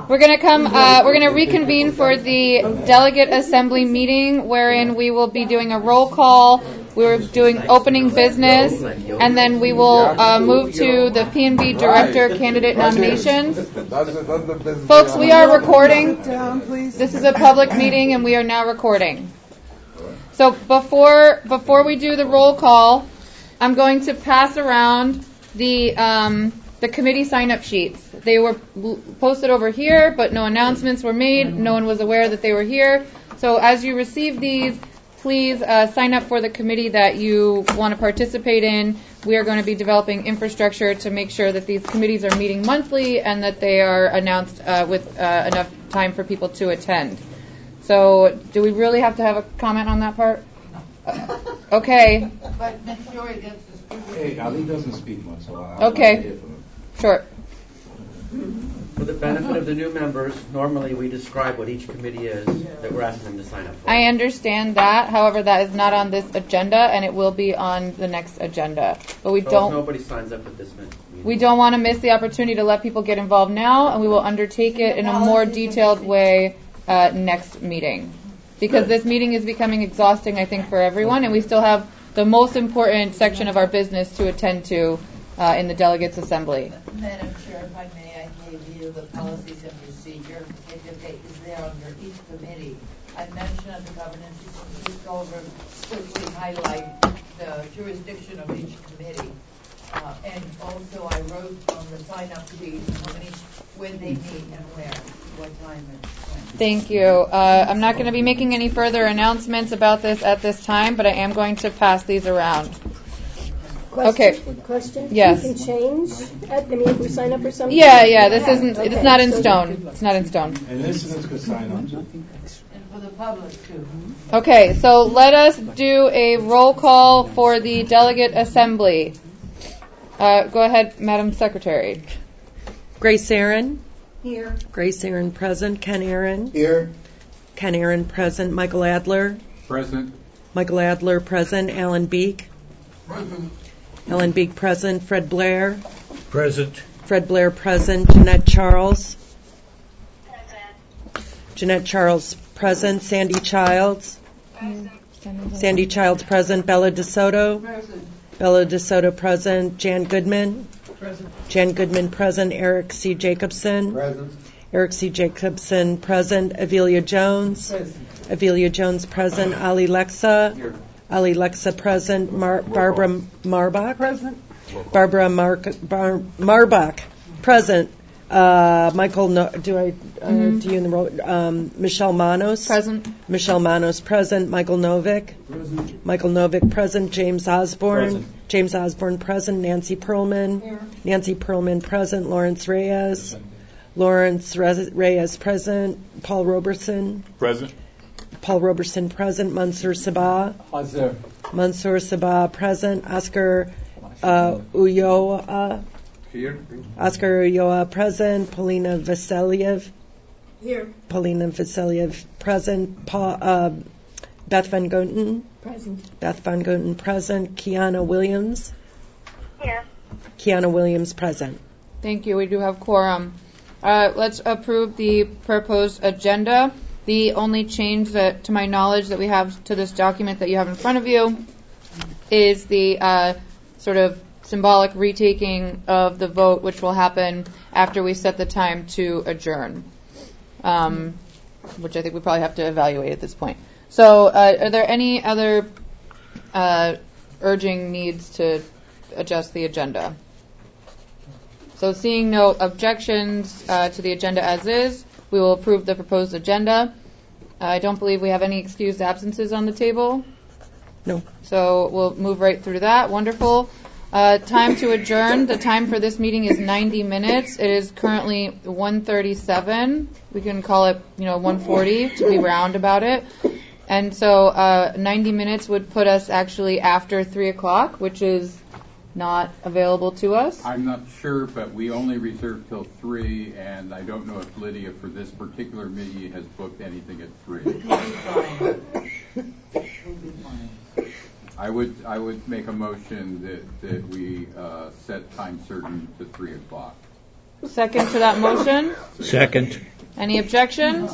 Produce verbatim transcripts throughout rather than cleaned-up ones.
We're going to come, uh, we're going to reconvene for the delegate assembly meeting, wherein we will be doing a roll call. We're doing opening business, and then we will uh, move to the P and B director candidate nominations. Folks, we are recording. This is a public meeting, and we are now recording. So before before we do the roll call, I'm going to pass around the um, the committee sign-up sheets. They were posted over here, but no announcements were made. No one was aware that they were here. So as you receive these, please uh, sign up for the committee that you want to participate in. We are going to be developing infrastructure to make sure that these committees are meeting monthly and that they are announced uh, with uh, enough time for people to attend. So do we really have to have a comment on that part? Uh, okay. But next story gets distributed. Hey, Ali doesn't speak much, so I'll okay. hear from him. Sure. For the benefit of the new members, normally we describe what each committee is that we're asking them to sign up for. I understand that. However, that is not on this agenda, and it will be on the next agenda. But we so don't. If nobody signs up at this meeting. We don't want to miss the opportunity to let people get involved now, and we will undertake it in a more detailed way uh, next meeting. Because this meeting is becoming exhausting, I think, for everyone, and we still have the most important section of our business to attend to uh, in the Delegates Assembly. Madam Chair, if I may, I gave you the policies and procedure. It is there under each committee. I mentioned under governance, you can just go over, quickly highlight the jurisdiction of each committee. Uh, and also I wrote on the sign-up sheet how many, when they meet and where, what time and when. Thank you. Uh, I'm not going to be making any further announcements about this at this time, but I am going to pass these around. Question, okay. Question? Yes. You can change? At, I mean, if we sign up or something? Yeah, yeah. This isn't. Okay. It's not in So stone. It's not in stone. And listeners could sign on too. And for the public, too. Okay, so let us do a roll call for the Delegate Assembly. Uh, go ahead, Madam Secretary. Grace Aaron. Here. Grace Aaron present. Ken Aaron. Here. Ken Aaron present. Michael Adler. Present. Michael Adler present. Alan Beek. Present. Alan Beek present. Fred Blair. Present. Fred Blair present. Jeanette Charles. Present. Jeanette Charles present. Sandy Childs. Present. Sandy Childs present. Bella DeSoto. Present. Bella DeSoto present. Jan Goodman. Present. Jan Goodman present. Eric C. Jacobson. Present. Eric C. Jacobson present. Avelia Jones. Present. Avelia Jones present. Ali Lexa. Here. Ali Lexa present. Mar- Barbara Marbach. Present. Barbara Mar- Bar- Marbach present. Uh, Michael, no- do I uh, Mm-hmm. do you in the role? Um, Michelle Manos Present. Michelle Manos present. Michael Novick. Present. Michael Novick present. James Osborne. Present. James Osborne present. Nancy Perlman. Here. Nancy Perlman present. Lawrence Reyes. Lawrence Re- Reyes present. Paul Roberson. Present. Paul Roberson present. Mansour Sabah. Hazir. Mansour Sabah present. Oscar uh, Ulloa. Here. Oscar Ulloa present. Polina Vasiliev. Here. Polina Vasiliev present. Paul, uh, Beth Van Goten. Present. Beth Van Goten present. Kiana Williams. Here. Kiana Williams present. Thank you. We do have quorum. Uh, let's approve the proposed agenda. The only change that, to my knowledge, that we have to this document that you have in front of you is the uh, sort of symbolic retaking of the vote, which will happen after we set the time to adjourn, um, which I think we probably have to evaluate at this point. So uh, are there any other uh, urging needs to adjust the agenda? So seeing no objections uh, to the agenda as is, we will approve the proposed agenda. Uh, I don't believe we have any excused absences on the table. No. So we'll move right through that. Wonderful. Uh, time to adjourn. The time for this meeting is ninety minutes. It is currently one thirty-seven. We can call it, you know, one forty to be round about it. And so uh, ninety minutes would put us actually after three o'clock, which is not available to us. I'm not sure, but we only reserved till three, and I don't know if Lydia, for this particular meeting, has booked anything at three. I would I would make a motion that that we uh, set time certain to three o'clock. Second to that motion. Second. Any objections?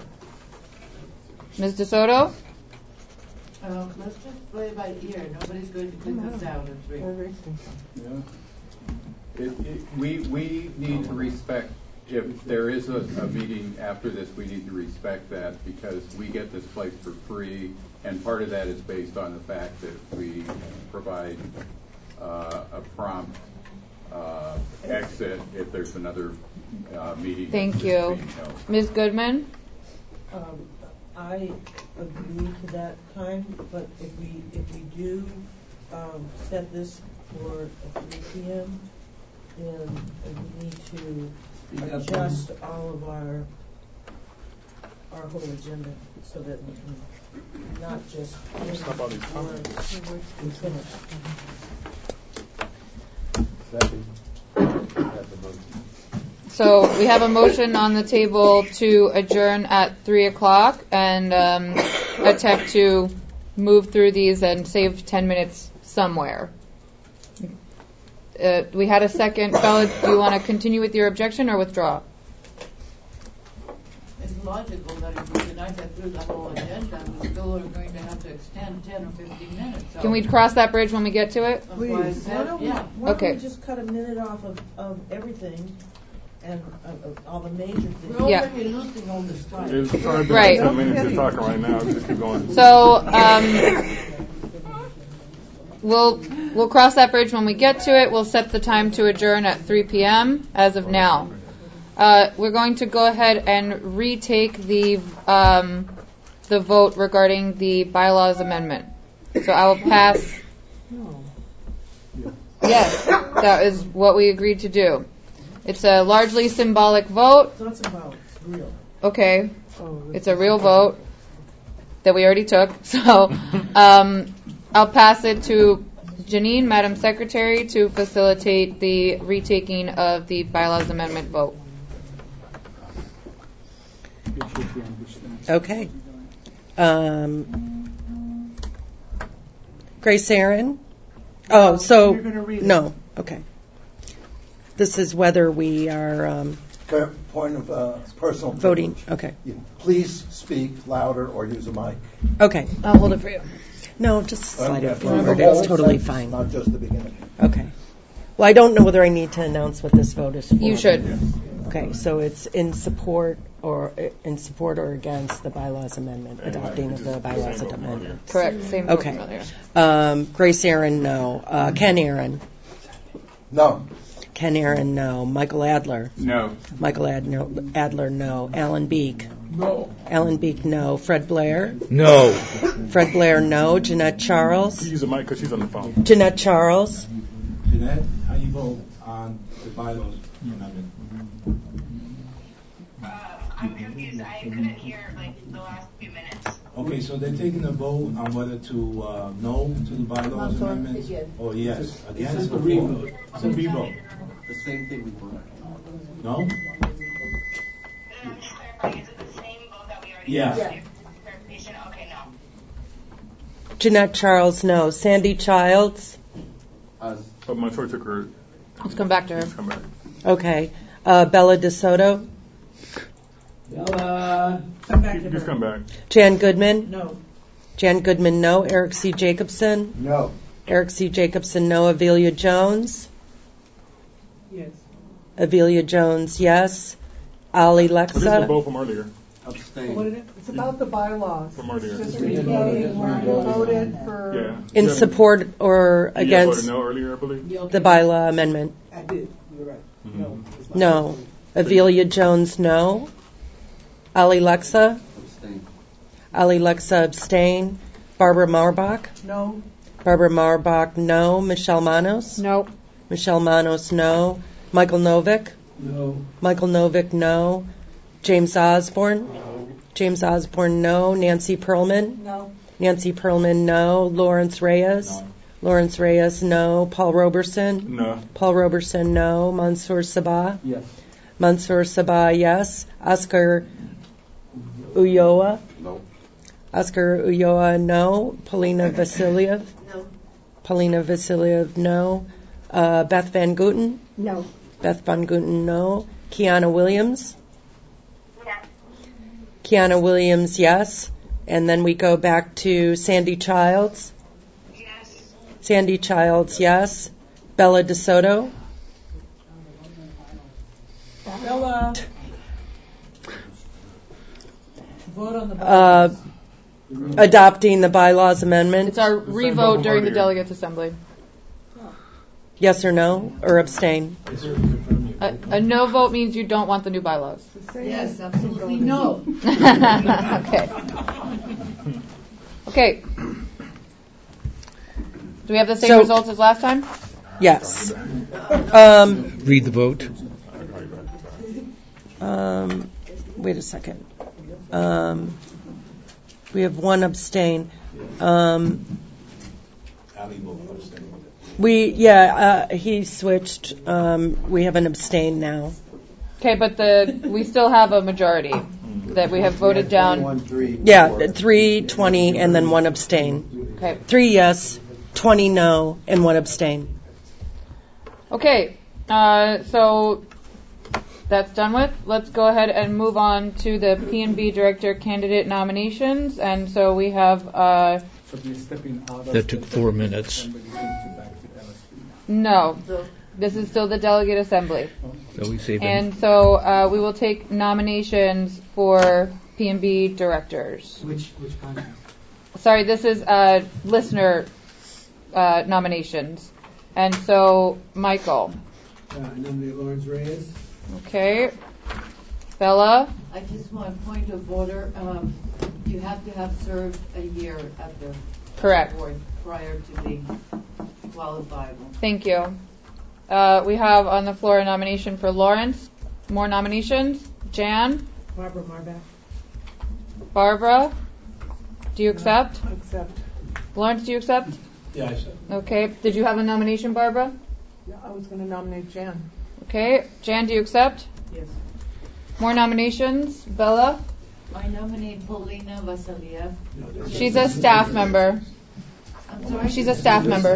Miz DeSoto? Uh, let's just play by ear. Nobody's going to click us down and three. Yeah. It, it, we, we need to respect, if there is a, a meeting after this, we need to respect that because we get this place for free, and part of that is based on the fact that we provide uh, a prompt uh, exit if there's another uh, meeting. Thank you. Miz Goodman? Um, I agree to that time, but if we, if we do um, set this for three p.m., then we need to adjust all of our, our whole agenda so that we can not just Stop all these comments. and finish. So we have a motion on the table to adjourn at three o'clock and um, attempt to move through these and save ten minutes somewhere. Uh, we had a second. Bella, do you want to continue with your objection or withdraw? It's logical that if we tonight get through the whole agenda, we still are going to have to extend ten or fifteen minutes. So Can we cross that bridge when we get to it? that's why I Please, why said, don't we, yeah. why don't Okay. we just cut a minute off of, of everything and uh, uh, all the major things? We're Yeah. already losing all this time. It's hard to Right. ten minutes you're talking right now. Just keep going. So um, we'll we'll cross that bridge when we get to it. We'll set the time to adjourn at three p.m. as of now. Uh, we're going to go ahead and retake the um, the vote regarding the bylaws amendment. So I will pass. Yes, that is what we agreed to do. It's a largely symbolic vote. It's not symbolic, it's real. Okay, Oh, it's a real vote that we already took. So um, I'll pass it to Janine, Madam Secretary, to facilitate the retaking of the bylaws amendment vote. Okay. Um, Grace Aaron? Oh, so, You're gonna read it. no, okay. This is whether we are um, Fair point of uh, personal voting, privilege. okay. Yeah. Please speak louder or use a mic. Okay, I'll hold it for you. No, just slide it forward, it's totally fine. Not just the beginning. Okay. Well, I don't know whether I need to announce what this vote is for. You should. Okay, so it's in support or in support or against the bylaws amendment, adopting of the bylaws amendment. Correct. Same vote Okay. from earlier. Um, Grace Aaron, no. Uh, Ken Aaron. No. Ken Aaron, no. Michael Adler. No. Michael Adler, Adler, no. Alan Beek. No. Alan Beek, no. Fred Blair. No. Fred Blair, no. Jeanette Charles. Use a mic because she's on the phone. Jeanette Charles. Jeanette, how you vote on the bylaws amendment? Uh, I'm confused. I couldn't hear like the last few minutes. Okay, so they're taking a vote on whether to uh, no to the bylaws amendment or yes. Against or for? It's a re-vote. The same thing we voted. No? Is it the same vote that we already Yeah. did? Clarification? Okay, no. Jeanette Charles, no. Sandy Childs. But my choice took her. Let's come back to her. Come back. Okay. Uh, Bella DeSoto. Bella. Come back to Just her. come back. Jan Goodman. No. Jan Goodman, no. Eric C. Jacobson. No. Eric C. Jacobson, no. Avelia Jones. Yes. Avelia Jones, yes. Ali This is the Lexa. vote from earlier. What is it? It's about the bylaws. From earlier. Just retaking where you voted for. Yeah. In You support or voted against no earlier, I believe. the bylaw amendment. I did, you're right. No. No. Avelia Jones, no. Ali Lexa. Ali Lexa, abstain. Barbara Mauerbach. No. Barbara Mauerbach, no. Michelle Manos. No. Michelle Manos, no. Michael Novick. No. Michael Novick, no. James Osborne. James Osborne, no. Nancy Perlman. No. Nancy Perlman, no. Lawrence Reyes. No. Lawrence Reyes, no. Paul Roberson. No. Paul Roberson, no. Mansour Sabah. Yes. Mansour Sabah, yes. Oscar Ulloa. No. Oscar Ulloa, no. Paulina Vasiliev. No. Paulina Vasiliev, no. Uh, Beth Van Guten. No. Beth Van Guten, no. Kiana Williams. Yes. Kiana Williams, yes. And then we go back to Sandy Childs. Yes. Sandy Childs, yes. Bella DeSoto. Bella. Vote on the Uh, adopting the bylaws amendment. It's our revote during the delegates assembly. Yes or no? Or abstain? A, a no vote means you don't want the new bylaws. Yes, absolutely no. Okay. Okay. Do we have the same So- results as last time? Yes. Um, Read the vote. um, wait a second. Um, we have one abstain. Um, we, yeah, uh, he switched. Um, we have an abstain now. Okay, but the we still have a majority that we have voted down. Yeah, three, twenty, and then one abstain. Okay. Three yes, twenty no, and one abstain. Okay. Uh, so that's done with. Let's go ahead and move on to the P and B director candidate nominations. And so we have. Uh, That took four minutes. no, this is still the delegate assembly. So we save them. And so uh, we will take nominations for P and B directors. Which which contract? Sorry, this is uh, listener uh, nominations. And so, Michael. Uh, I nominate Lawrence Reyes. Okay. Bella. I just want a point of order. Um, you have to have served a year at the Correct. board prior to being qualifiable. Thank you. Uh, we have on the floor a nomination for Lawrence. More nominations. Jan. Barbara Marbach. Barbara. Do you accept? I accept. Lawrence, do you accept? Yeah, I said. Okay. Did you have a nomination, Barbara? Yeah, I was going to nominate Jan. Okay. Jan, do you accept? Yes. More nominations. Bella. I nominate Paulina Vasiliev. She's a staff member. I'm sorry? She's a staff member.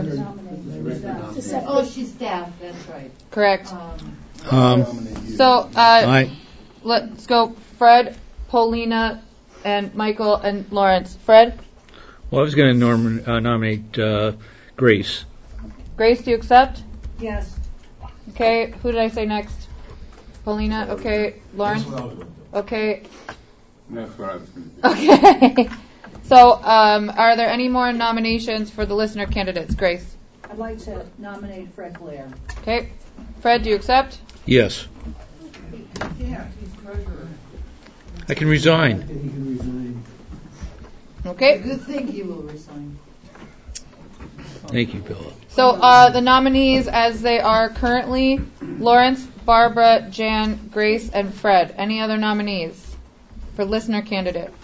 Oh, she's staff, that's right. Correct. Um, Um, So, uh, I, let's go Fred, Paulina, and Michael, and Lawrence. Fred? well, I was going to norm- uh, nominate uh, Grace. Grace, do you accept? Yes. Okay, who did I say next? Paulina, okay. Lawrence? Okay. That's what I was going to do. Okay. So, um, are there any more nominations for the listener candidates? Grace? I'd like to nominate Fred Blair. Okay. Fred, do you accept? Yes. Yeah, he's treasurer. I can resign. He can resign. Okay. Good thing he will resign. Thank you, Bella. So, uh, the nominees as they are currently, Lawrence, Barbara, Jan, Grace, and Fred. Any other nominees for listener candidate?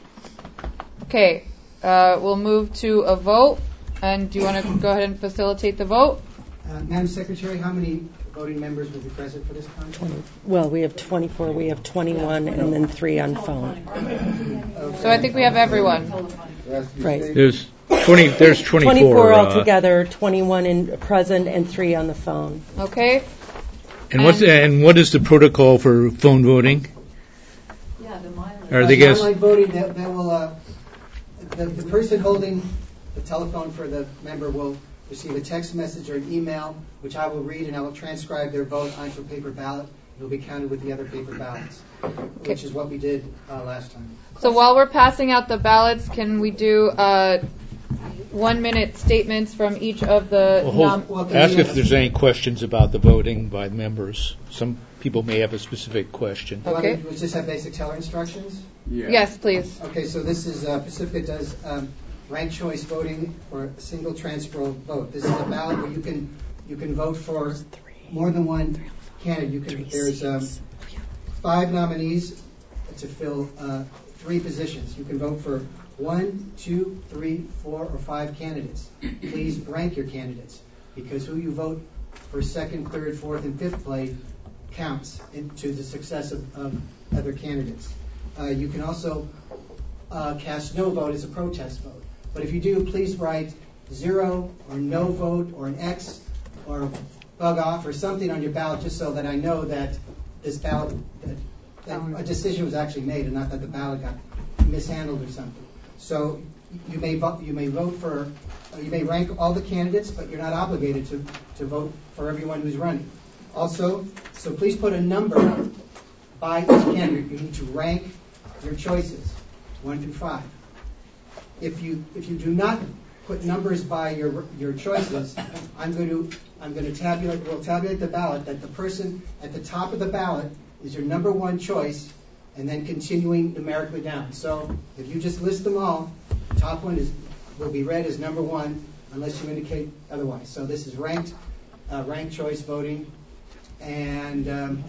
Okay. Uh, we'll move to a vote. And do you want to go ahead and facilitate the vote? Uh, Madam Secretary, how many voting members will be present for this contract? Well, we have twenty-four, we have twenty-one, and then three on phone. So I think we have everyone. Right. There's twenty. There's twenty-four. twenty-four uh, altogether, twenty-one in present, and three on the phone. Okay. And what's the, and what is the protocol for phone voting? Yeah, the mileage. Are they Uh, guess? Online voting, that, that will, uh, the, the person holding the telephone for the member will receive a text message or an email, which I will read, and I will transcribe their vote onto a paper ballot. It will be counted with the other paper ballots, which is what we did uh, last time. So while we're passing out the ballots, can we do uh, one-minute statements from each of the Well, nom- hold, ask if there's any questions about the voting by members. Some people may have a specific question. Okay. We just have basic teller instructions? Yeah. Yes, please. Okay, so this is, uh, Pacifica does um, ranked choice voting for a single transferable vote. This is a ballot where you can you can vote for more than one candidate. You can there's um, five nominees to fill uh, three positions. You can vote for one, two, three, four, or five candidates. Please rank your candidates because who you vote for second, third, fourth, and fifth place counts into the success of, of other candidates. Uh, you can also uh, cast no vote as a protest vote. But if you do, please write zero or no vote or an X or bug off or something on your ballot just so that I know that this ballot, that, that a decision was actually made and not that the ballot got mishandled or something. So you may vote, you may vote for, uh, you may rank all the candidates, but you're not obligated to, to vote for everyone who's running. Also, so please put a number by each candidate. You need to rank your choices, one through five. If you if you do not put numbers by your your choices, I'm going to I'm going to tabulate. We'll tabulate the ballot that the person at the top of the ballot is your number one choice, and then continuing numerically down. So if you just list them all, the top one is will be read as number one unless you indicate otherwise. So this is ranked uh, ranked choice voting, and um,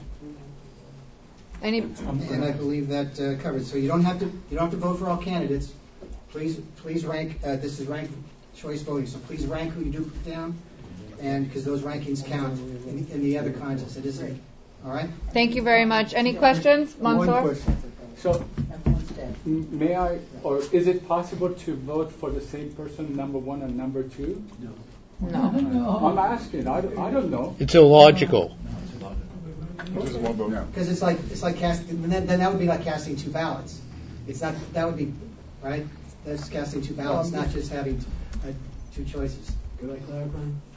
Any, and I believe that uh, covers. So you don't have to you don't have to vote for all candidates. Please please rank. Uh, this is ranked choice voting. So please rank who you do put down, and because those rankings count in, in the other contests. It isn't. All right. Thank you very much. Any questions, Mansour? One question. So, may I, or is it possible to vote for the same person, number one and number two? No. No. I'm asking. I, don't- I don't know. It's illogical. Because it's like it's like casting. Then, then that would be like casting two ballots. It's not. That would be right. That's casting two ballots, not just having uh, two choices. Could I clarify?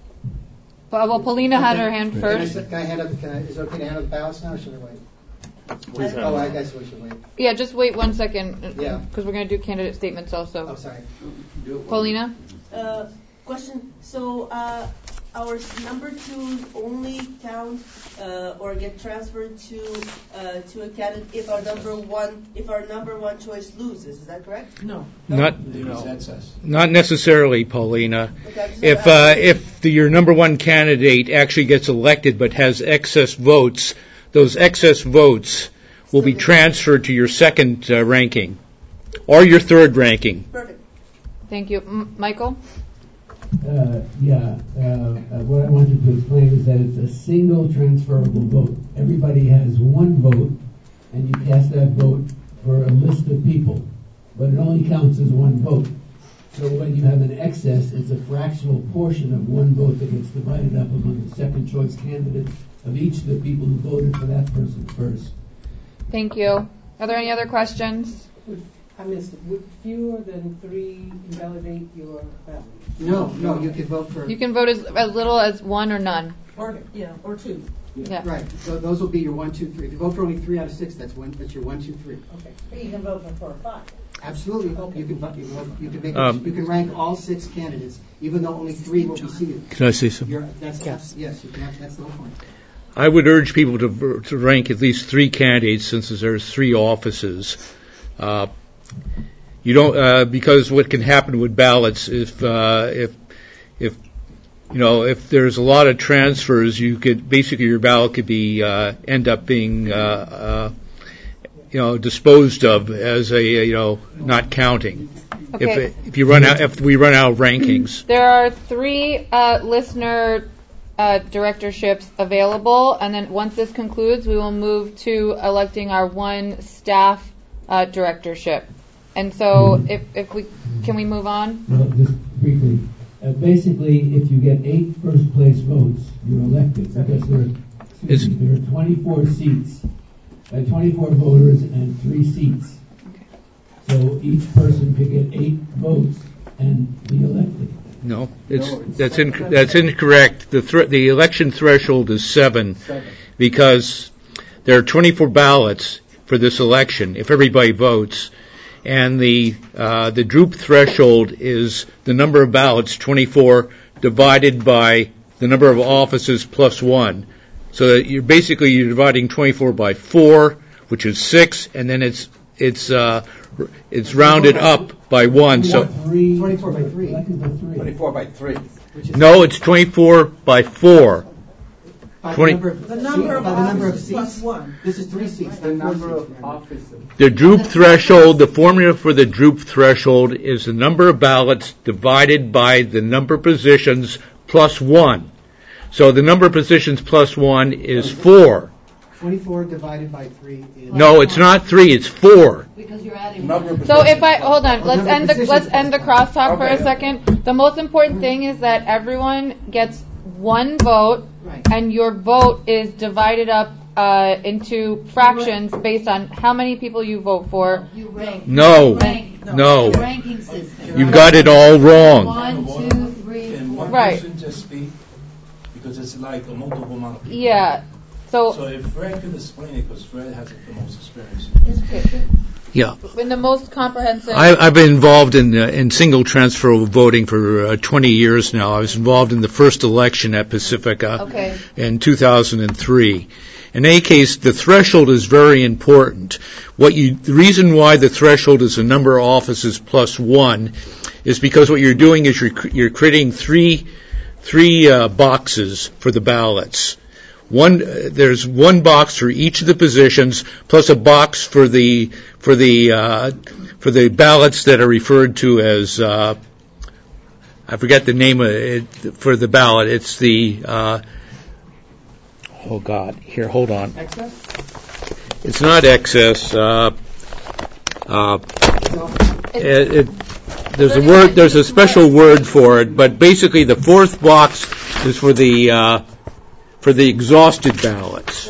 Well, well, Paulina had her hand Can I, first. can I hand up? Can I, is it okay to hand up the ballots now, or should I wait? Please hand oh, up. I guess we should wait. Yeah, just wait one second. Yeah. Because we're going to do candidate statements also. Oh, sorry. Paulina? Uh, question. So uh, our number twos only count uh, or get transferred to uh, to a candidate if our number one if our number one choice loses. Is that correct? No. Not, No. not necessarily, Paulina. Okay, so If uh, if the, your number one candidate actually gets elected but has excess votes, those excess votes will be transferred to your second uh, ranking or your third ranking. Perfect. Thank you. M- Michael? Uh, yeah, uh, uh, what I wanted to explain is that it's a single transferable vote. Everybody has one vote, and you cast that vote for a list of people, but it only counts as one vote. So when you have an excess, it's a fractional portion of one vote that gets divided up among the second choice candidates of each of the people who voted for that person first. Thank you. Are there any other questions? I missed it. Would fewer than three invalidate your ballot? No, no, you can vote for. You can vote as, as little as one or none. Or, yeah, or two. Yeah. Right. So those will be your one, two, three. If you vote for only three out of six, that's one. That's your one, two, three. Okay. But you can vote for four or five. Absolutely. Okay. You can vote. You can, vote, you can make. Um, you can rank all six candidates, even though only three will be seated. Can I say something? You're, that's yes. Yes. You can have, that's the whole point. I would urge people to, to rank at least three candidates since there's three offices. Uh, you don't uh, because what can happen with ballots if uh, if if you know if there's a lot of transfers, you could basically your ballot could be uh, end up being uh, uh, you know disposed of as a you know not counting. Okay. If it, if you run out if we run out of rankings. There are three uh, listener uh, directorships available, and then once this concludes, we will move to electing our one staff uh, directorship. And so, if, if we can we move on? Well, just briefly. Uh, basically, if you get eight first place votes, you're elected because there are, excuse me, there are twenty-four seats, uh, twenty-four voters and three seats. Okay. So each person could get eight votes and be elected. No, it's that's inc- that's incorrect. The thr- the election threshold is seven, because there are twenty-four ballots for this election if everybody votes, and the uh, the droop threshold is the number of ballots twenty-four divided by the number of offices plus one. So that you're basically you're dividing twenty-four by four, which is six, and then it's it's uh, it's rounded up by one. So twenty-four by three. twenty-four by three. no, it's twenty-four by four. By twenty. the number of, The number of by the number of offices seats. plus one. This is three seats. The not four number seats, of remember. offices. The droop threshold, the formula for the droop threshold is the number of ballots divided by the number of positions plus one. So the number of positions plus one is four. twenty-four divided by three is. No, it's not three, it's four. Because you're adding. So if I hold on, let's Number end the positions. let's end the crosstalk for a Okay. second. The most important thing is that everyone gets one vote, Right. and your vote is divided up uh, into fractions based on how many people you vote for. You rank. No. You rank. No. It's a ranking system. You've got it all wrong. One, two, three, Can four. one Right. person just speak? Because it's like a multiple amount of people. Yeah. So, So if Fred could explain it, because Fred has the most experience. Yeah. in the most comprehensive. I, I've been involved in uh, in single transfer voting for uh, twenty years now. I was involved in the first election at Pacifica Okay. in two thousand three. In any case, the threshold is very important. What you, the reason why the threshold is the number of offices plus one is because what you're doing is you're, you're creating three three uh, boxes for the ballots. One, uh, there's one box for each of the positions, plus a box for the for the uh, for the ballots that are referred to as uh, I forget the name of it for the ballot. It's the uh, oh God, here, hold on. Excess? It's not excess. Uh, uh, it, it, there's a word. There's a special word for it, but basically the fourth box is for the uh, for the exhausted ballots.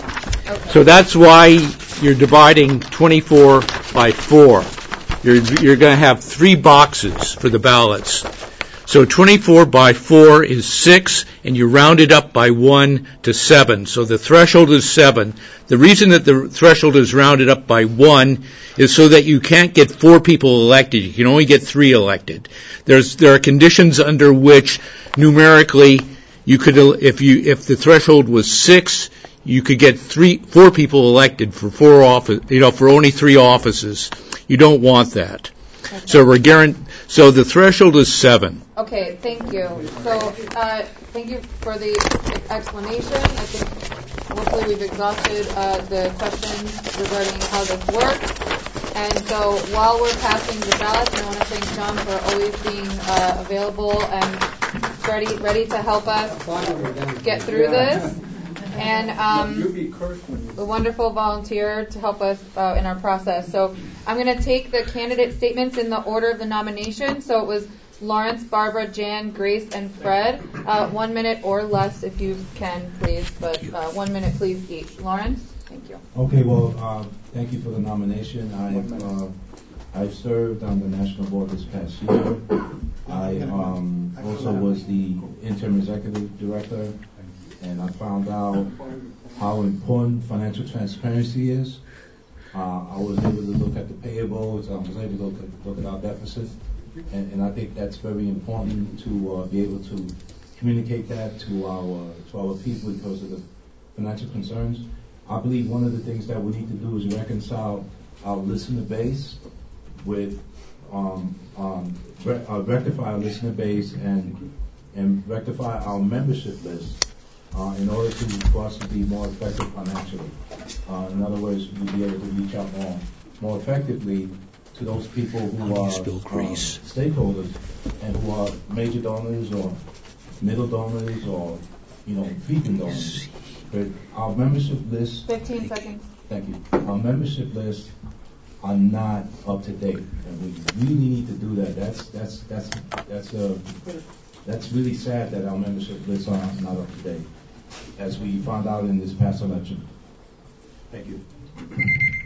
So that's why you're dividing twenty-four by four. You're you're going to have three boxes for the ballots. So twenty-four by four is six, and you round it up by one to seven. So the threshold is seven. The reason that the threshold is rounded up by one is so that you can't get four people elected. You can only get three elected. There's there are conditions under which numerically you could, if you if the threshold was six, you could get three four people elected for four office, you know, for only three offices. You don't want that. Okay. So we're guaranteed. So the threshold is seven. Okay, thank you. So, uh, thank you for the explanation. I think hopefully we've exhausted uh, the questions regarding how this works. And so, while we're passing the ballots, I want to thank John for always being uh, available and ready, ready to help us get through this. And um, a wonderful volunteer to help us uh, in our process. So I'm going to take the candidate statements in the order of the nomination. So it was Lawrence, Barbara, Jan, Grace, and Fred. Uh, one minute or less if you can, please. But uh, one minute, please, each. Lawrence, thank you. Okay, well, uh, thank you for the nomination. I've, uh, I've served on the National Board this past year. I um, also was the interim executive director. And I found out how important financial transparency is. Uh, I was able to look at the payables. I was able to look at, look at our deficit. And, and I think that's very important to uh, be able to communicate that to our to our people because of the financial concerns. I believe one of the things that we need to do is reconcile our listener base with um, um, re- uh, rectify our listener base and and rectify our membership list. Uh, in order to, for us to be more effective financially. Uh, in other words, we'll be able to reach out more, more effectively to those people who are uh, stakeholders and who are major donors or middle donors or, you know, frequent donors. But our membership list... fifteen seconds. Thank you. Our membership lists are not up to date, and we really need to do that. That's, that's, that's, that's, uh, that's really sad that our membership lists are not up to date, as we found out in this past election. Thank you. Do you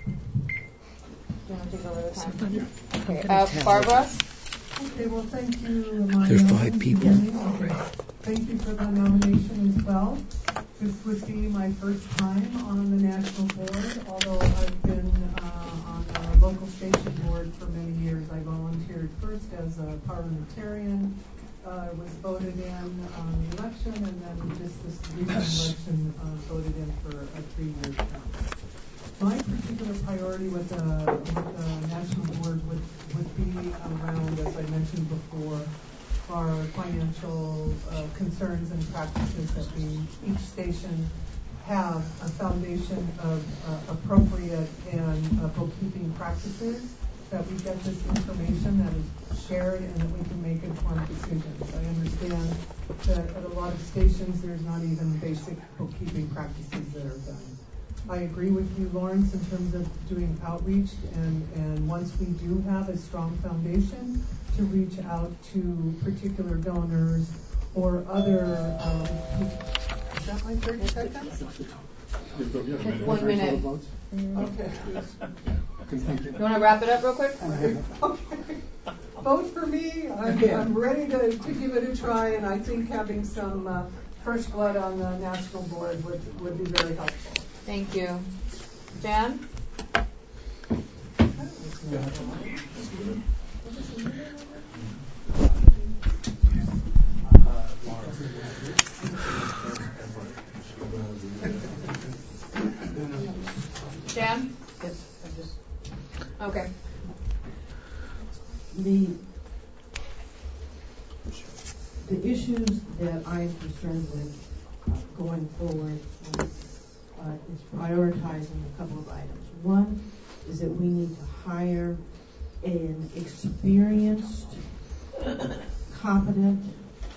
want to take over the time? Okay, uh, Barbara? Okay, well, thank you, Amaya. There's five people. Thank you for the nomination as well. This would be my first time on the national board, although I've been uh, on the local station board for many years. I volunteered first as a parliamentarian. I uh, was voted in on the election, and then just this recent election uh, voted in for a three-year term. My particular priority with the, with the national board would, would be around, as I mentioned before, our financial uh, concerns and practices that we, each station have a foundation of uh, appropriate and uh, bookkeeping practices, that we get this information that is shared and that we can make informed decisions. I understand that at a lot of stations there's not even basic bookkeeping practices that are done. I agree with you, Lawrence, in terms of doing outreach, and, and once we do have a strong foundation to reach out to particular donors or other, um, is that my thirty seconds? One minute. Okay. You want to wrap it up real quick? Okay. Vote for me. I'm, I'm ready to, to give it a try, and I think having some uh, fresh blood on the national board would, would be very helpful. Thank you. Jan? Jan? Yes, I just. Okay. The, the issues that I'm concerned with uh, going forward is, uh, is prioritizing a couple of items. One is that we need to hire an experienced, competent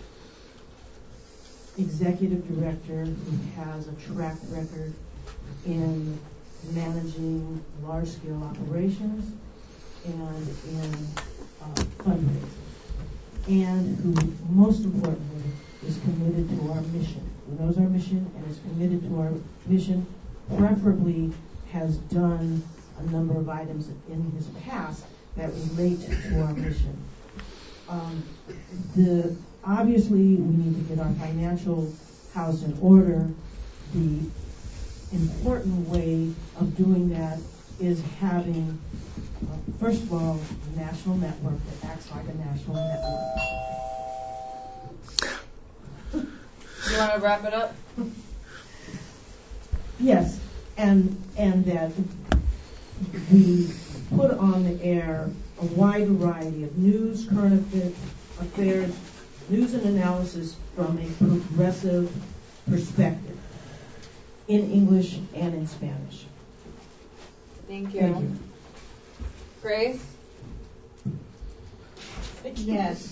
executive director who has a track record in managing large-scale operations and in uh, fundraising, and who, most importantly, is committed to our mission, who knows our mission and is committed to our mission, preferably has done a number of items in his past that relate to our mission. Um, the, obviously, we need to get our financial house in order. The important way of doing that is having, uh, first of all, a national network that acts like a national network. You want to wrap it up? Yes, and and that we put on the air a wide variety of news, current affairs, news and analysis from a progressive perspective in English and in Spanish. Thank you. Thank you. Grace? Yes.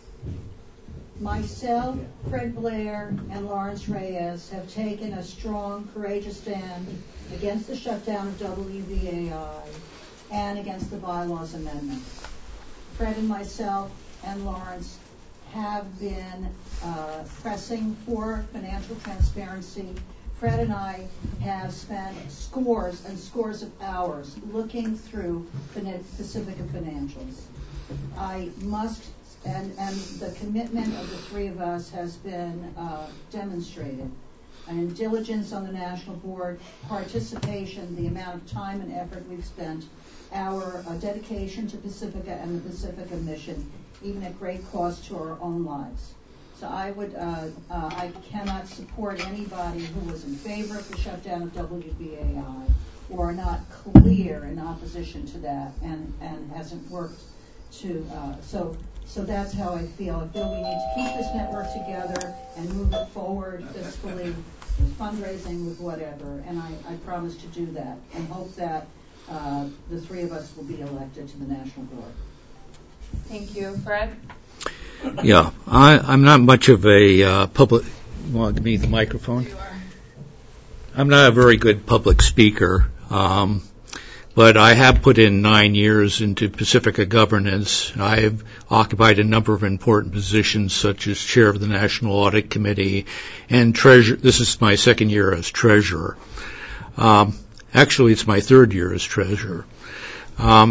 Myself, Fred Blair, and Lawrence Reyes have taken a strong, courageous stand against the shutdown of W B A I and against the bylaws amendment. Fred and myself and Lawrence have been uh, pressing for financial transparency. Fred and I have spent scores and scores of hours looking through Pacifica financials. I must, and, and the commitment of the three of us has been uh, demonstrated. And diligence on the national board, participation, the amount of time and effort we've spent, our uh, dedication to Pacifica and the Pacifica mission, even at great cost to our own lives. So I would, uh, uh, I cannot support anybody who was in favor of the shutdown of W B A I or not clear in opposition to that and, and hasn't worked to, uh, so so that's how I feel. I feel we need to keep this network together and move it forward fiscally, with fundraising, with whatever, and I, I promise to do that and hope that uh, the three of us will be elected to the national board. Thank you. Fred? Yeah, I, I'm not much of a uh, public. Want to give me the microphone? You are. I'm not a very good public speaker, um, but I have put in nine years into Pacifica governance. I have occupied a number of important positions, such as chair of the National Audit Committee and treasurer. This is my second year as treasurer. Um, actually, it's my third year as treasurer. Um,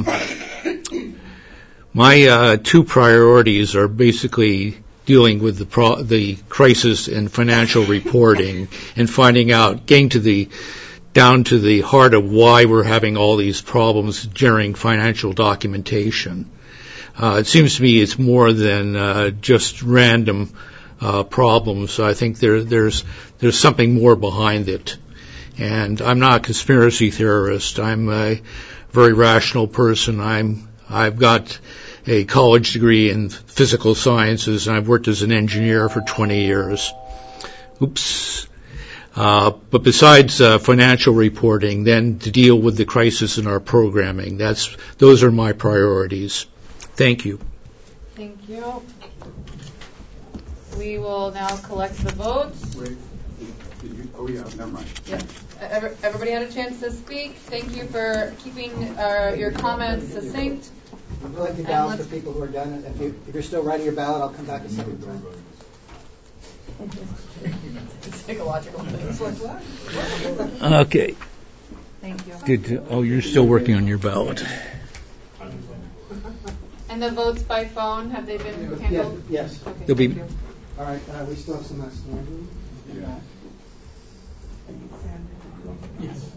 My uh, two priorities are basically dealing with the pro- the crisis in financial reporting and finding out, getting to the down to the heart of why we're having all these problems generating financial documentation. Uh, it seems to me it's more than uh, just random uh, problems. I think there there's there's something more behind it. And I'm not a conspiracy theorist. I'm a very rational person. I'm I've got a college degree in physical sciences, and I've worked as an engineer for twenty years. Oops. Uh, but besides uh, financial reporting, then to deal with the crisis in our programming, that's those are my priorities. Thank you. Thank you. We will now collect the votes. Wait, did you, oh yeah, never mind. Yeah. Everybody had a chance to speak. Thank you for keeping uh, your comments succinct. I'd like to balance for people who are done. If, you, if you're still writing your ballot, I'll come back a second time. Psychological things like that. Okay. Thank you. Did, oh, you're still working on your ballot. And the votes by phone, have they been handled? Yes. Okay, There'll be- thank you. All right, uh, we still have some outstanding. Yeah. Yes.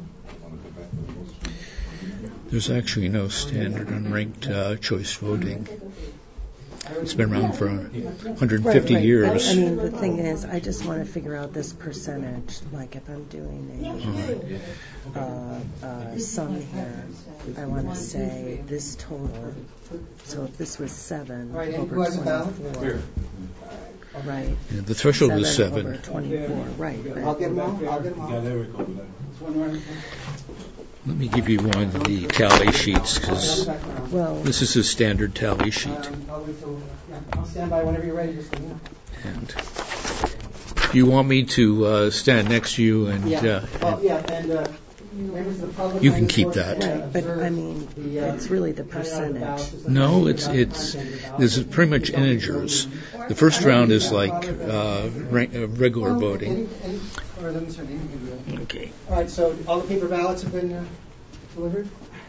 There's actually no standard unranked uh, choice voting. It's been around for one hundred fifty Right, right. years. I mean, the thing is, I just want to figure out this percentage. Like, if I'm doing a uh, uh, sum here, I want to say this total. So if this was seven All right, and over who has a ballot? twenty-four, right? Yeah, the threshold is seven. Over twenty-four, right? right. I'll get them all. I'll get them all. Yeah, there we go. This one right. Let me give you one of the tally sheets, because Well, this is a standard tally sheet. Um, I'll wait till, yeah, I'll stand by whenever you're ready. Just let me know. And you want me to uh, stand next to you and Yeah. uh, Oh, yeah, and uh, members of the public. You can may keep report, that. uh, right, but I mean, the, uh, it's really the counting out of the ballots. percentage. Just no, like it's the it's content of the ballot. this is pretty much integers. The first round is like uh, rank, uh, regular Well, voting. any- any- or let me start, any can do it. Okay. All right, so all the paper ballots have been uh, delivered?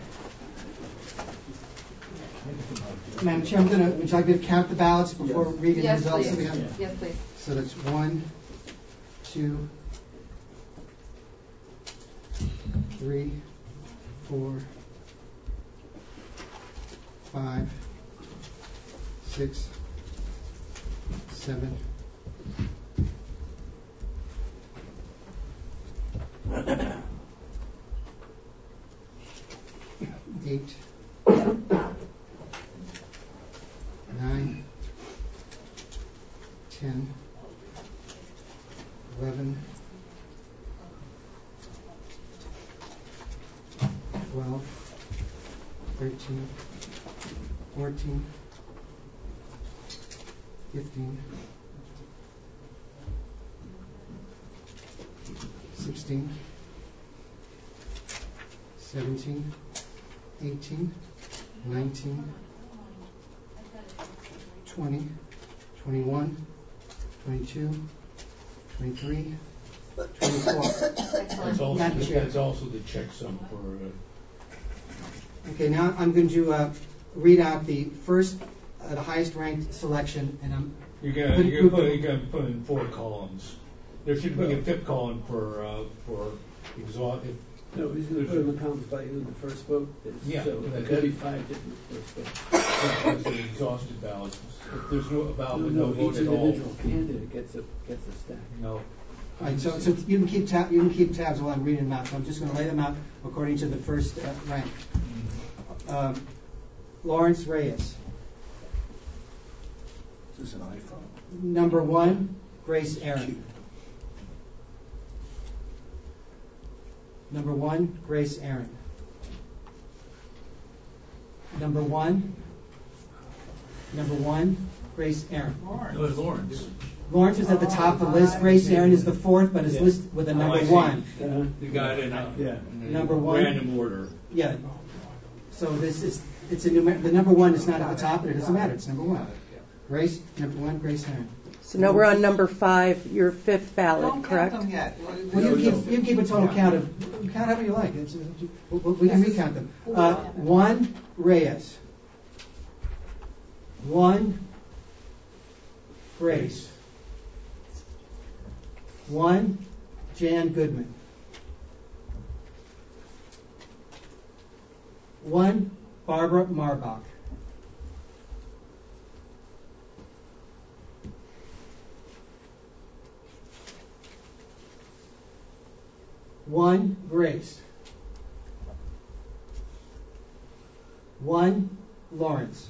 Madam Chair, I'm going to, would you like me to count the ballots before reading the Yes, results that please. we have? Yes, please. So that's one, two, three, four, five, six, seven, eight, nine, ten, eleven, twelve, thirteen, fourteen, fifteen, sixteen, seventeen, eighteen, nineteen, twenty, twenty-one, twenty-two, twenty-three, twenty-four. Excellent. also, Madam Chair. that's also the checksum for. Uh, Okay, now I'm going to uh, read out the first, uh, the highest ranked selection, and I'm. You're gonna, But- you're gonna put, you're gonna put in four columns. There should be a fifth column for, uh, for exhaust. No, he's going to put them in columns by who the first vote is. Yeah, So that- there could be five different first votes. That's an exhausted ballot. If there's no, a No, ballot with no no, vote each at all. individual candidate gets a, gets a stack. No. All right, so, so you can keep tab, you can keep tabs while I'm reading them out. So I'm just going to lay them out according to the first uh, rank. Um, Lawrence Reyes. Is this an iPhone? Number one, Grace Aaron. Number one, Grace Aaron. Number one, number one, Grace Aaron. No, it's Lawrence. Lawrence is at the top of the list. Grace Aaron is the fourth, but is Yeah. listed with a Oh, number I see. one. You got it in, uh, Yeah. in Number one. random order. Yeah. So this is, it's a numer, the number one is not at the top, but it doesn't matter. It's number one. Grace, number one, Grace Aaron. So now we're on number five, your fifth ballot, Don't count correct? them yet. Well, you keep, you keep a total count of, count however you like. It's, we we can recount them. Uh, one, Reyes. One, Grace. One, Jan Goodman. One, Barbara Marbach. One, Grace. One, Lawrence.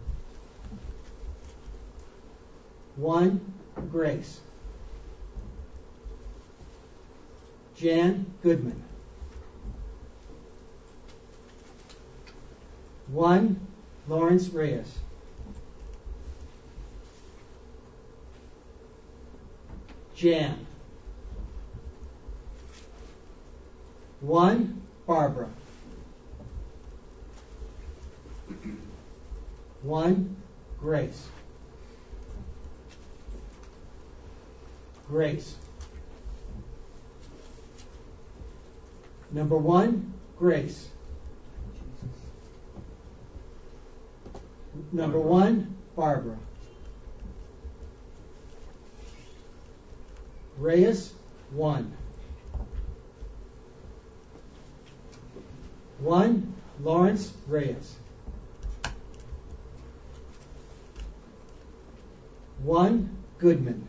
One, Grace. Jan Goodman. One, Lawrence Reyes. Jan. One, Barbara. One, Grace. Grace. Number one, Grace. Number one, Barbara. Reyes, one. One, Lawrence Reyes. One, Goodman.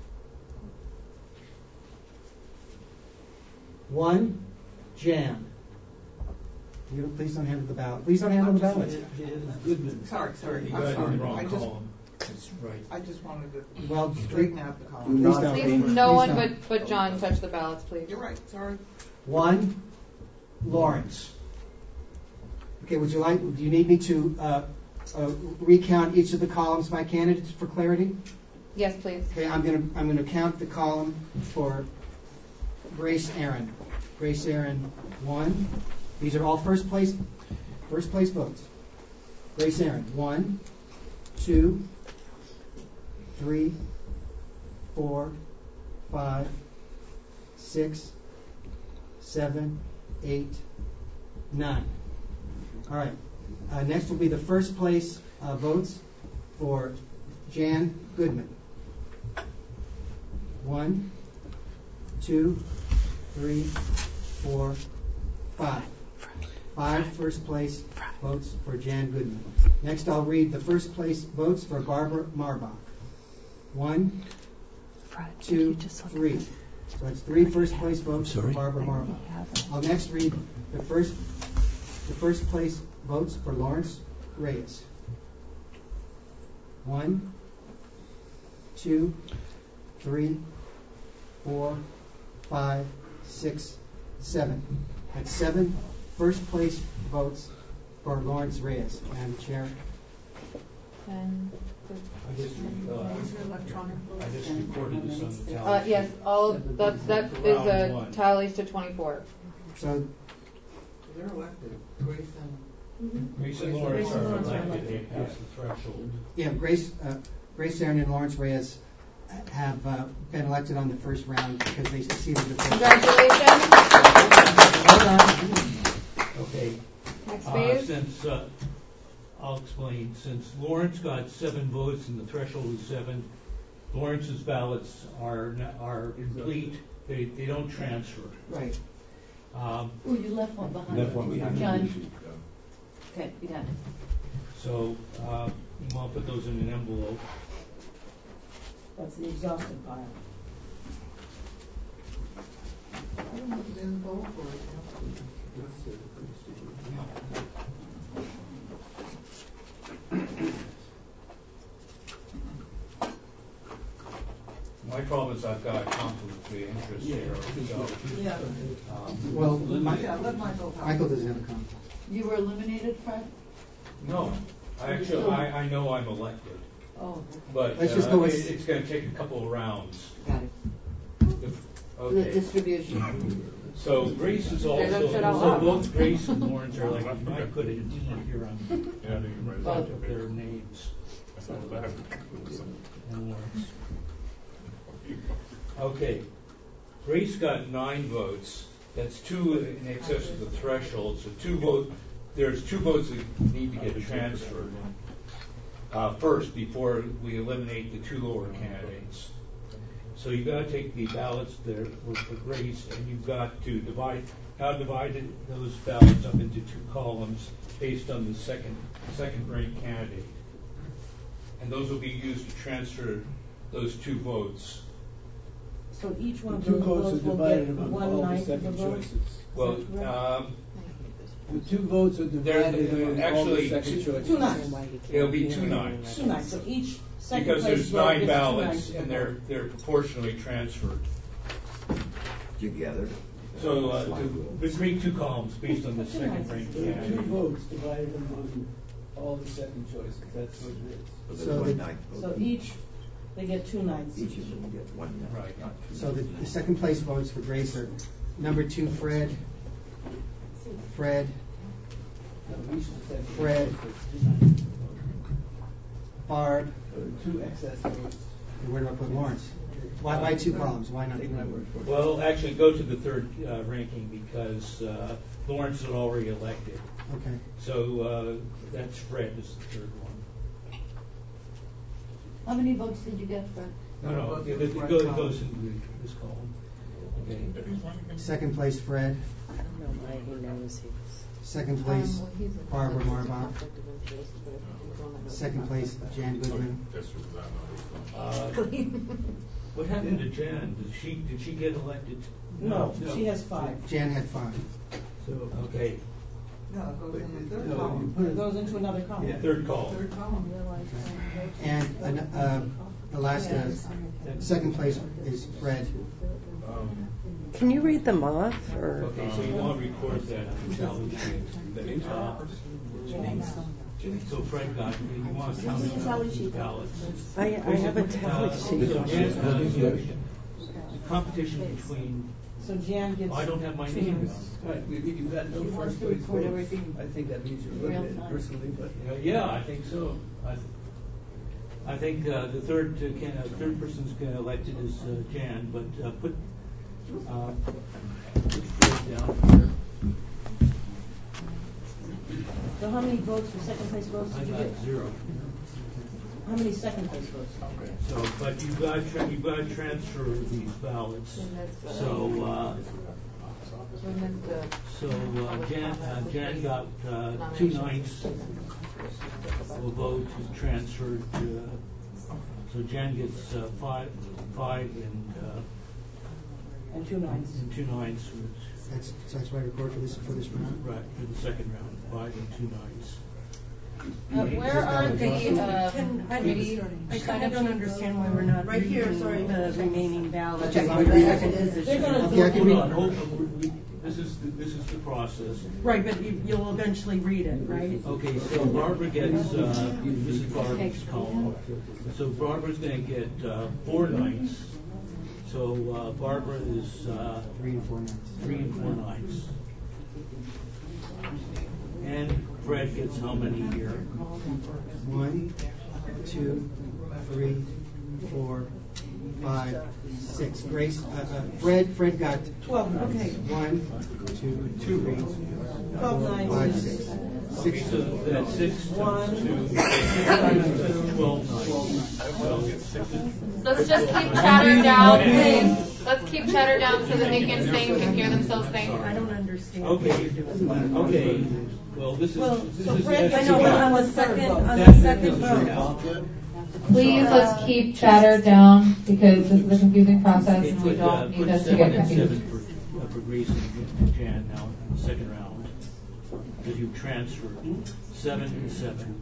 One, Jan. You don't, please don't handle the ballot. Please don't handle the ballots. Goodman. Sorry, sorry. I'm sorry. I just, right. I just wanted to Well, straighten out the column. Please don't. Please, Please no one don't. but, but John touch the ballots, please. You're right, sorry. One, Lawrence. Okay, would you like, do you need me to uh, uh, recount each of the columns by candidates for clarity? Yes, please. Okay, I'm gonna, I'm gonna count the column for Grace Aaron. Grace Aaron, one. These are all first place, first place votes. Grace Aaron, one, two, three, four, five, six, seven, eight, nine. All right. Uh, next will be the first place uh, votes for Jan Goodman. One, two, three, four, five. Five first place votes for Jan Goodman. Next, I'll read the first place votes for Barbara Marbach. One, two, three. So it's three first place votes for Barbara Marbach. I'll next read the first the first place votes for Lawrence Reyes. One, two, three, four, five, six, seven. That's seven first place votes for Lawrence Reyes. Madam Chair. And I just, uh, I just recorded this on the tally. Uh, yes, all, that, that is Round a one. tallies to twenty-four. So They're elected. Grace and Grace and Lawrence are elected, they pass the threshold. yeah, Grace uh, Grace Aaron and Lawrence Reyes have uh, been elected on the first round because they succeeded the first. Congratulations. Hold on. Okay. Next Uh, phase. Since, uh, I'll explain, since Lawrence got seven votes and the threshold is seven, Lawrence's ballots are, n- are complete, they, they don't transfer. Right. Um, Oh, you left one behind. Left one behind. John. Okay, you got it. So, uh, I'll put those in an envelope. That's the exhaustive pile. I don't know if they didn't vote for it. My problem is I've got a conflict of interest here, so. Yeah. um, Well, my, Yeah, let Michael talk. Michael doesn't have a conflict. You were eliminated, Fred? No, I actually, I, I know I'm elected, Oh. but Let's just uh, go it- with- it's gonna take a couple of rounds. Got it. If- The Okay, distribution. so Grace is also, They looked it all so up. both Grace and Lawrence are like, I put it here on Yeah, I think you're right. both of their names. That's not bad. And Lawrence. Okay, Grace got nine votes. That's two in excess of the threshold. So two votes. There's two votes that need to get transferred uh, first before we eliminate the two lower candidates. So you've got to take the ballots that were for Grace, and you've got to divide. Now divided those ballots up into two columns based on the second second ranked candidate, and those will be used to transfer those two votes. So each one of The two those votes votes are will divided get among one all the ninth of the second vote? choices. Well, Is that correct? um, The two votes are There- divided among all the actually, second two- choices. Two ninths. it'll be two nines. Two ninths. So each second Because place there's vote nine gets two ballots, ninths of the and they're, vote. they're proportionally transferred. Together. So, uh, to- between two columns based on the second ranked There are two candidate. votes divided among all the second choices. That's what it is. So So there's one the- ninth vote. So each, they get two ninths. Each of them will get one ninth. Right. not two So the, ninths. the second place votes for Grace are number two, Fred, Fred, No, each of the second Fred. choices is two ninths. Barb, So two excess votes. and where do I put Lawrence? Why, why two columns? Why not three? Well, actually, go to the third uh, ranking because uh, Lawrence is already elected. Okay. So uh, that's Fred is the third one. How many votes did you get, Fred? No, no, it, it, it goes, goes into this column. Okay. Second place, Fred. I don't know why he knows he was. Second place, Um, Barbara Marbach. Second place, Jan Goodman. Uh, what happened to Jan? Did she did she get elected? No, she has five. Jan had five. So okay. No, it goes in the third No, column. It goes into another column. Yeah, third column. Third column. And uh, uh, the last, uh, second place is Fred. Can you read them off? Or? Okay, so you want to record that on the tally sheet. Uh, so Fred got, you want to tally Tally sheet ballots. I, I have a tally Uh, sheet. so Jan, uh, the competition between. So Jan gets. I don't have my two name. votes. Right, we, we, you've got no He wants first to place record votes. everything. I think that means you're Real limited time. personally, but. Uh, yeah, I think so. I, th- I think uh, the third uh, can, uh, third person's uh, elected is uh, Jan, but uh, put uh, put Fred down here. So how many votes for second place votes I did you got get? zero. How many second place votes? So, but you've got tra- you've got to transfer these ballots. So, uh, so uh, Jan uh, Jan got uh, two ninths of a vote is transferred. To, uh, so Jan gets uh, five five and uh, And two ninths. and two ninths. Which, That's, so that's why I record for this, for this round? right for the second round, five and two ninths. Uh, where are the uh, Can, I, committee I kind of don't understand why we're not Right here, reading sorry. the remaining ballots. Okay, on the okay. second position. They're gonna Okay, I can Hold read. on, hold on. We- This is the, this is the process. Right, but you, you'll eventually read it, right? Okay, so Barbara gets, uh, this is Barbara's column. So Barbara's gonna get, uh, four ninths. So, uh, Barbara is, uh, Three and four ninths. three and four ninths. And Fred gets how many here? One, two, three, four, five, six. Grace, uh, uh, Fred, Fred got Twelve, okay. one, two, three, Twelve four, nines. five, six. Okay, Six. so that's six One. times two, that's twelve ninths. So six is- Let's just keep chatter down, please. Let's keep chatter down so that they can sing and hear themselves sing. I don't understand. Okay, okay, well, this is, Well, this so is. Fred- I that's know, the- but on the second, on the That's- second vote. Please, let's keep chatter down because this is a confusing process Okay, and we put, uh, don't need put us to seven get and confused. seven for, uh, for Grace and Jan now in the second round. Because you transferred seven and seven.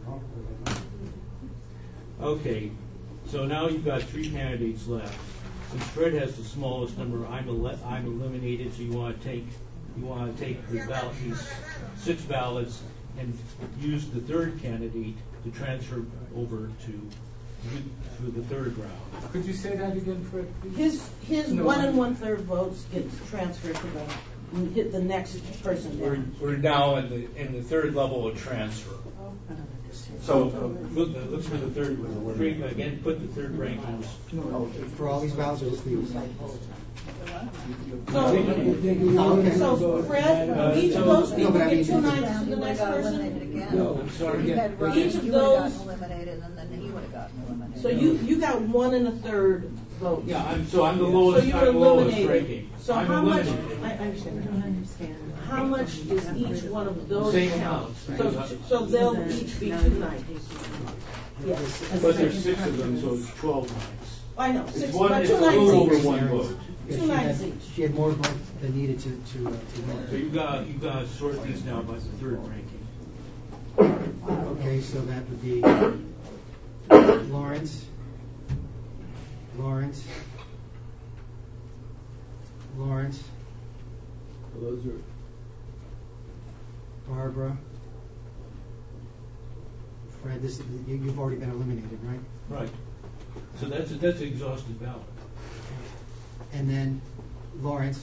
Okay, so now you've got three candidates left. Since Fred has the smallest number, I'm ele- I'm eliminated, so you want to take, you want to take the ballot, these six ballots and use the third candidate to transfer over to, to the third round. Could you say that again, Fred, please? His, his No, one I- and one third votes get transferred to the, hit the next person We're, down. we're now in the, in the third level of transfer. So, look, look for the third, three, again, put the third rankings. For all these ballots or just these? So, Okay. so Fred, each of those people get two ninths to the next person? No, I'm sorry. Each of He would have those, gotten eliminated, and then he would have gotten eliminated. so you, you got one and a third vote. Yeah, I'm, so I'm the So lowest, you're I'm the lowest eliminated. ranking. So I'm how much, eliminated. I I understand, I don't understand. How much is each one of those Same count? amount. So, so they'll each be two ninths? Yes. But there's six of them, so it's twelve nights. I know, It's six, one, but it's two a little over ninths each. one vote. Yeah, Two she ninths had- each. She had more votes than needed to, to, uh, to win. So you got, you got to sort these now by the third ranking. Okay, so that would be Lawrence, Lawrence, Lawrence, Well, those are, Barbara, Fred. This you, you've already been eliminated, right? Right. So that's, a- that's an exhausted ballot. And then Lawrence,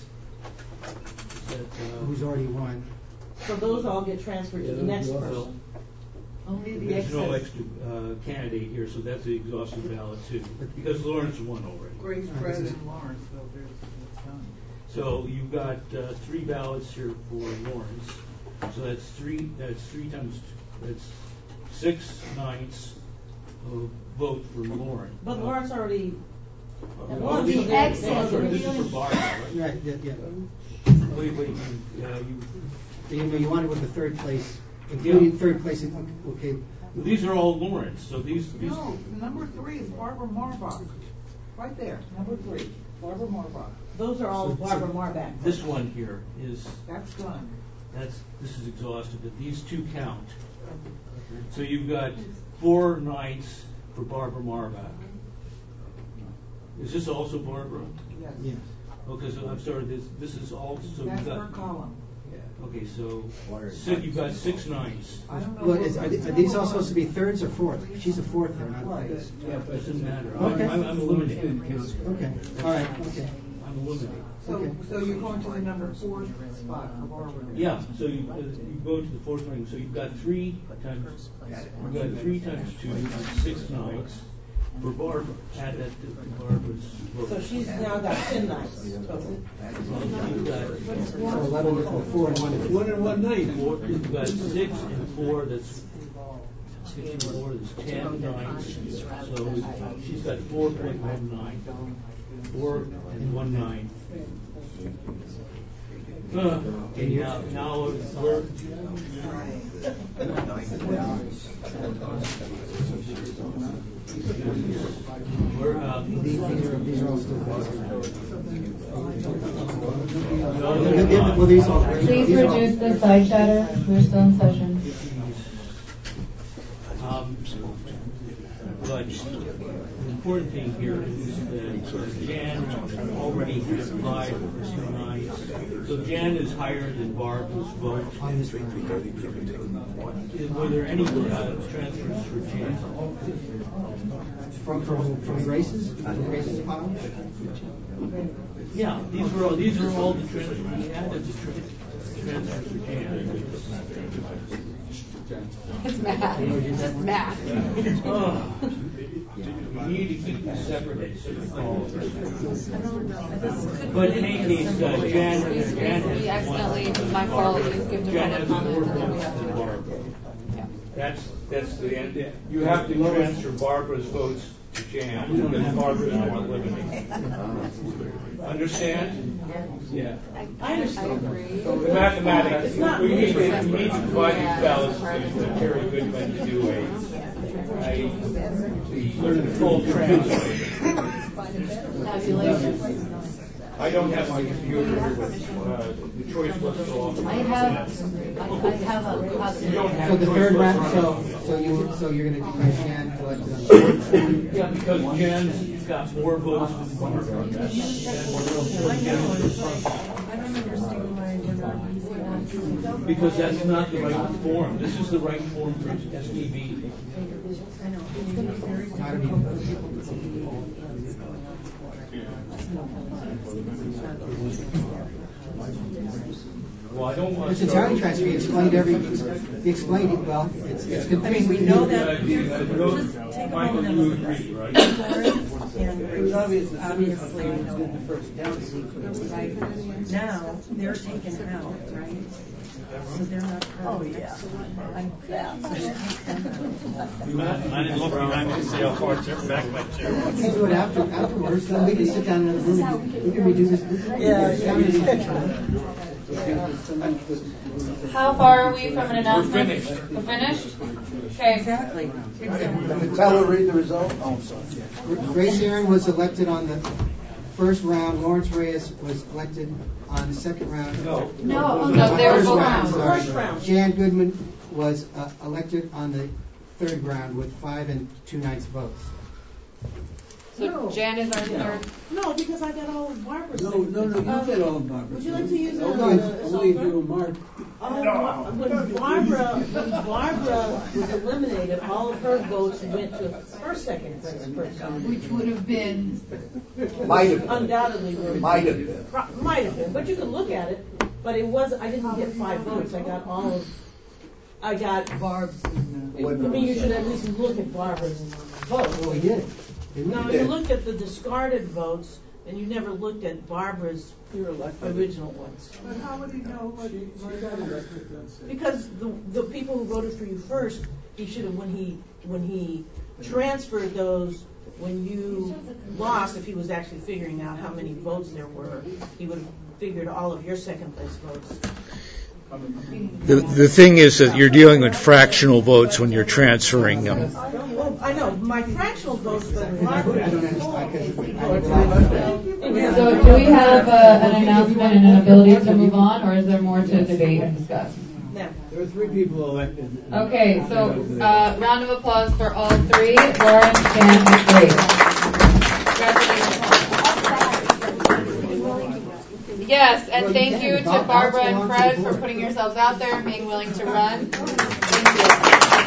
Is that, uh, who's already won. So those all get transferred to the Yeah, next those person. Only the There's no excess. extra uh, candidate here, so that's the exhausted ballot too, because Lawrence won already. Grace, Fred, and Lawrence, so there's, it's done. So you've got uh, three ballots here for Lawrence. So that's three. That's three times. That's six ninths of vote for Lawrence. But Lawrence already. Uh, won, this, so is- they're- this, they're- is for Barbara, right? Right, yeah, yeah. Wait, wait. You, uh, you, You know, you wanted with the third place, including Yeah. third place, in- okay. these are all Lawrence. So these. these No, number three is Barbara Marbach. Right there, number three, Barbara Marbach. Those are all So- Barbara so Marbach. This one here is. That's done. That's this is exhausted, but these two count. So you've got four ninths for Barbara Marbach. Is this also Barbara? Yes. Yes. Okay, so I'm sorry. This this is also. So That's you've her got. column. Okay, so six, you've got six ninths. I don't know. Well, what- is, are, these, are these all supposed to be thirds or fourths? She's a fourth there, not a third. Yeah, but it doesn't matter. Okay. I'm, I'm eliminating. Okay, all right, okay. I'm eliminating. So, Okay. so you're going to the number four spot for Barbara. Yeah, so you, uh, you go to the fourth ring, so you've got three times, you've got three times two, is six ninths for Barbara. Add that to Barbara's vote. So she's now got ten nights total. You've got So eleven, with four and one. one and one ninth. Four, you've got six and four, that's six and four, that's ten ninths. So she's got four point one nine. Four and one nine. Uh, okay, now, now we're. We're, um, These are, these are all still. no, they're not. Well, these all. Please these are all- reduce the side chatter. We're still in session. Um, but the important thing here is that Jan already has applied for some nights. So Jan is higher than Barbara's vote. On this round. Were there any uh, transfers for Jan? From, from, from Grace's, from Grace's pile? Yeah, these were all, these are all the transfers. We added the tra- transfers for Jan. It's math. It's math. Oh, you need to keep them separate. But in any case, uh, Jan, We, Jan we has one. accidentally, my fault, we skipped a Jan public has comment more and then we votes have than to. Barbara. That's, that's the end. You have to transfer Barbara's votes to Jan, because Barbara's not eliminated. Understand? Yeah. I understand. The mathematics, we need to, we need to divide these ballots to Terry Goodman to do a, a, the full transfer. Tabulation. I don't have my computer here with, uh, the choice list off. I have, I I have a copy. You don't have So the choice third list round, on. so, so you, so you're gonna declare Jan collected on the Yeah, because Jan's got more votes than Barbara. I know, it's like, I don't understand why we're not using that. Because that's not the right form. This is the right form for S D B. I know, it's gonna be very difficult for people to see. Well, I don't want It's to. a tally transfer, he explained every, he explained it, well, it's, it's confusing. we know that. Michael, you agree, right? And obviously, obviously, did the first down sequence. Right. Now, they're taken out, right? So they're not. Oh, yeah. I'm fast. I didn't look behind me to see how far it's back my chair. We can do it after, afterwards, then we can sit down in the room, we can redo this. Yeah. How far are we from an announcement? We're finished. We're finished? Okay. Exactly. Tyler, read the result. Oh, I'm sorry. Grace Aaron was elected on the first round, Lawrence Reyes was elected on the second round. No. No, no, they were First both round, rounds. sorry. First round. Jan Goodman was uh, elected on the third round with five and two ninths votes. So Jan is our third. No, because I got all of Barbara's. No, no, no, you Uh, get all of Barbara. Would you like to use a, Only, a only if software? you mark. Oh, when Barbara, when Barbara was eliminated, all of her votes went to her second person. Which would have been, Might have been. Undoubtedly were. Might have been. Pro- Might have been, but you can look at it, but it wasn't, I didn't get five votes, I got all of, I got Barb's. I mean, you should at least look at Barbara's vote. Well, we did. No, you looked at the discarded votes, and you never looked at Barbara's original ones. But how would he know what? Because the the people who voted for you first, he should have, when he when he transferred those, when you lost, if he was actually figuring out how many votes there were, he would have figured all of your second place votes. The the thing is that you're dealing with fractional votes when you're transferring them. Well, I know my fractional votes, but So do we have uh, an announcement and an ability to move on, or is there more to debate and discuss? No. There were three people elected. Okay, so uh, round of applause for all three. Lauren, Jan, and Grace. Yes, and thank you to Barbara and Fred for putting yourselves out there and being willing to run. Thank you.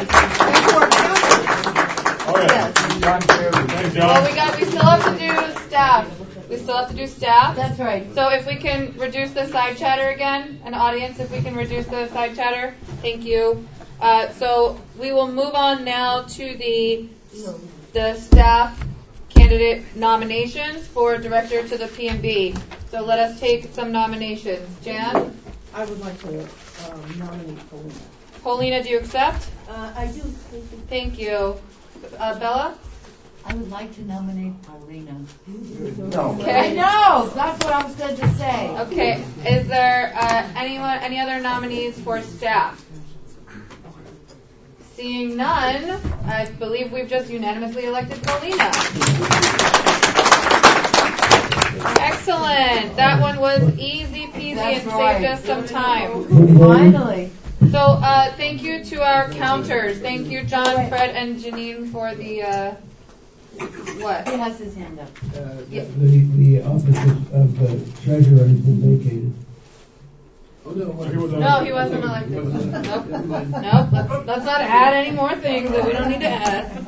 Well, we got. We still have to do staff. We still have to do staff. That's right. So if we can reduce the side chatter again, an audience, if we can reduce the side chatter, thank you. Uh, so we will move on now to the the staff candidate nominations for director to the P M B. So let us take some nominations. Jan? I would like to um, nominate Paulina. Paulina, do you accept? Uh, I do. Thank you. Thank you. Uh, Bella? I would like to nominate Paulina. No. Okay. I know. That's what I was going to say. Okay. Is there uh, anyone, any other nominees for staff? Seeing none, I believe we've just unanimously elected Paulina. Excellent. That one was easy peasy That's and right. saved us some time. Finally. So uh, thank you to our counters. Thank you, John, Fred, and Janine for the, uh, what? He has his hand up. Uh, the, the office of, of uh, treasurer has been vacated. Oh, no, No, he wasn't elected. Nope. Nope. Let's, let's not add any more things that we don't need to add.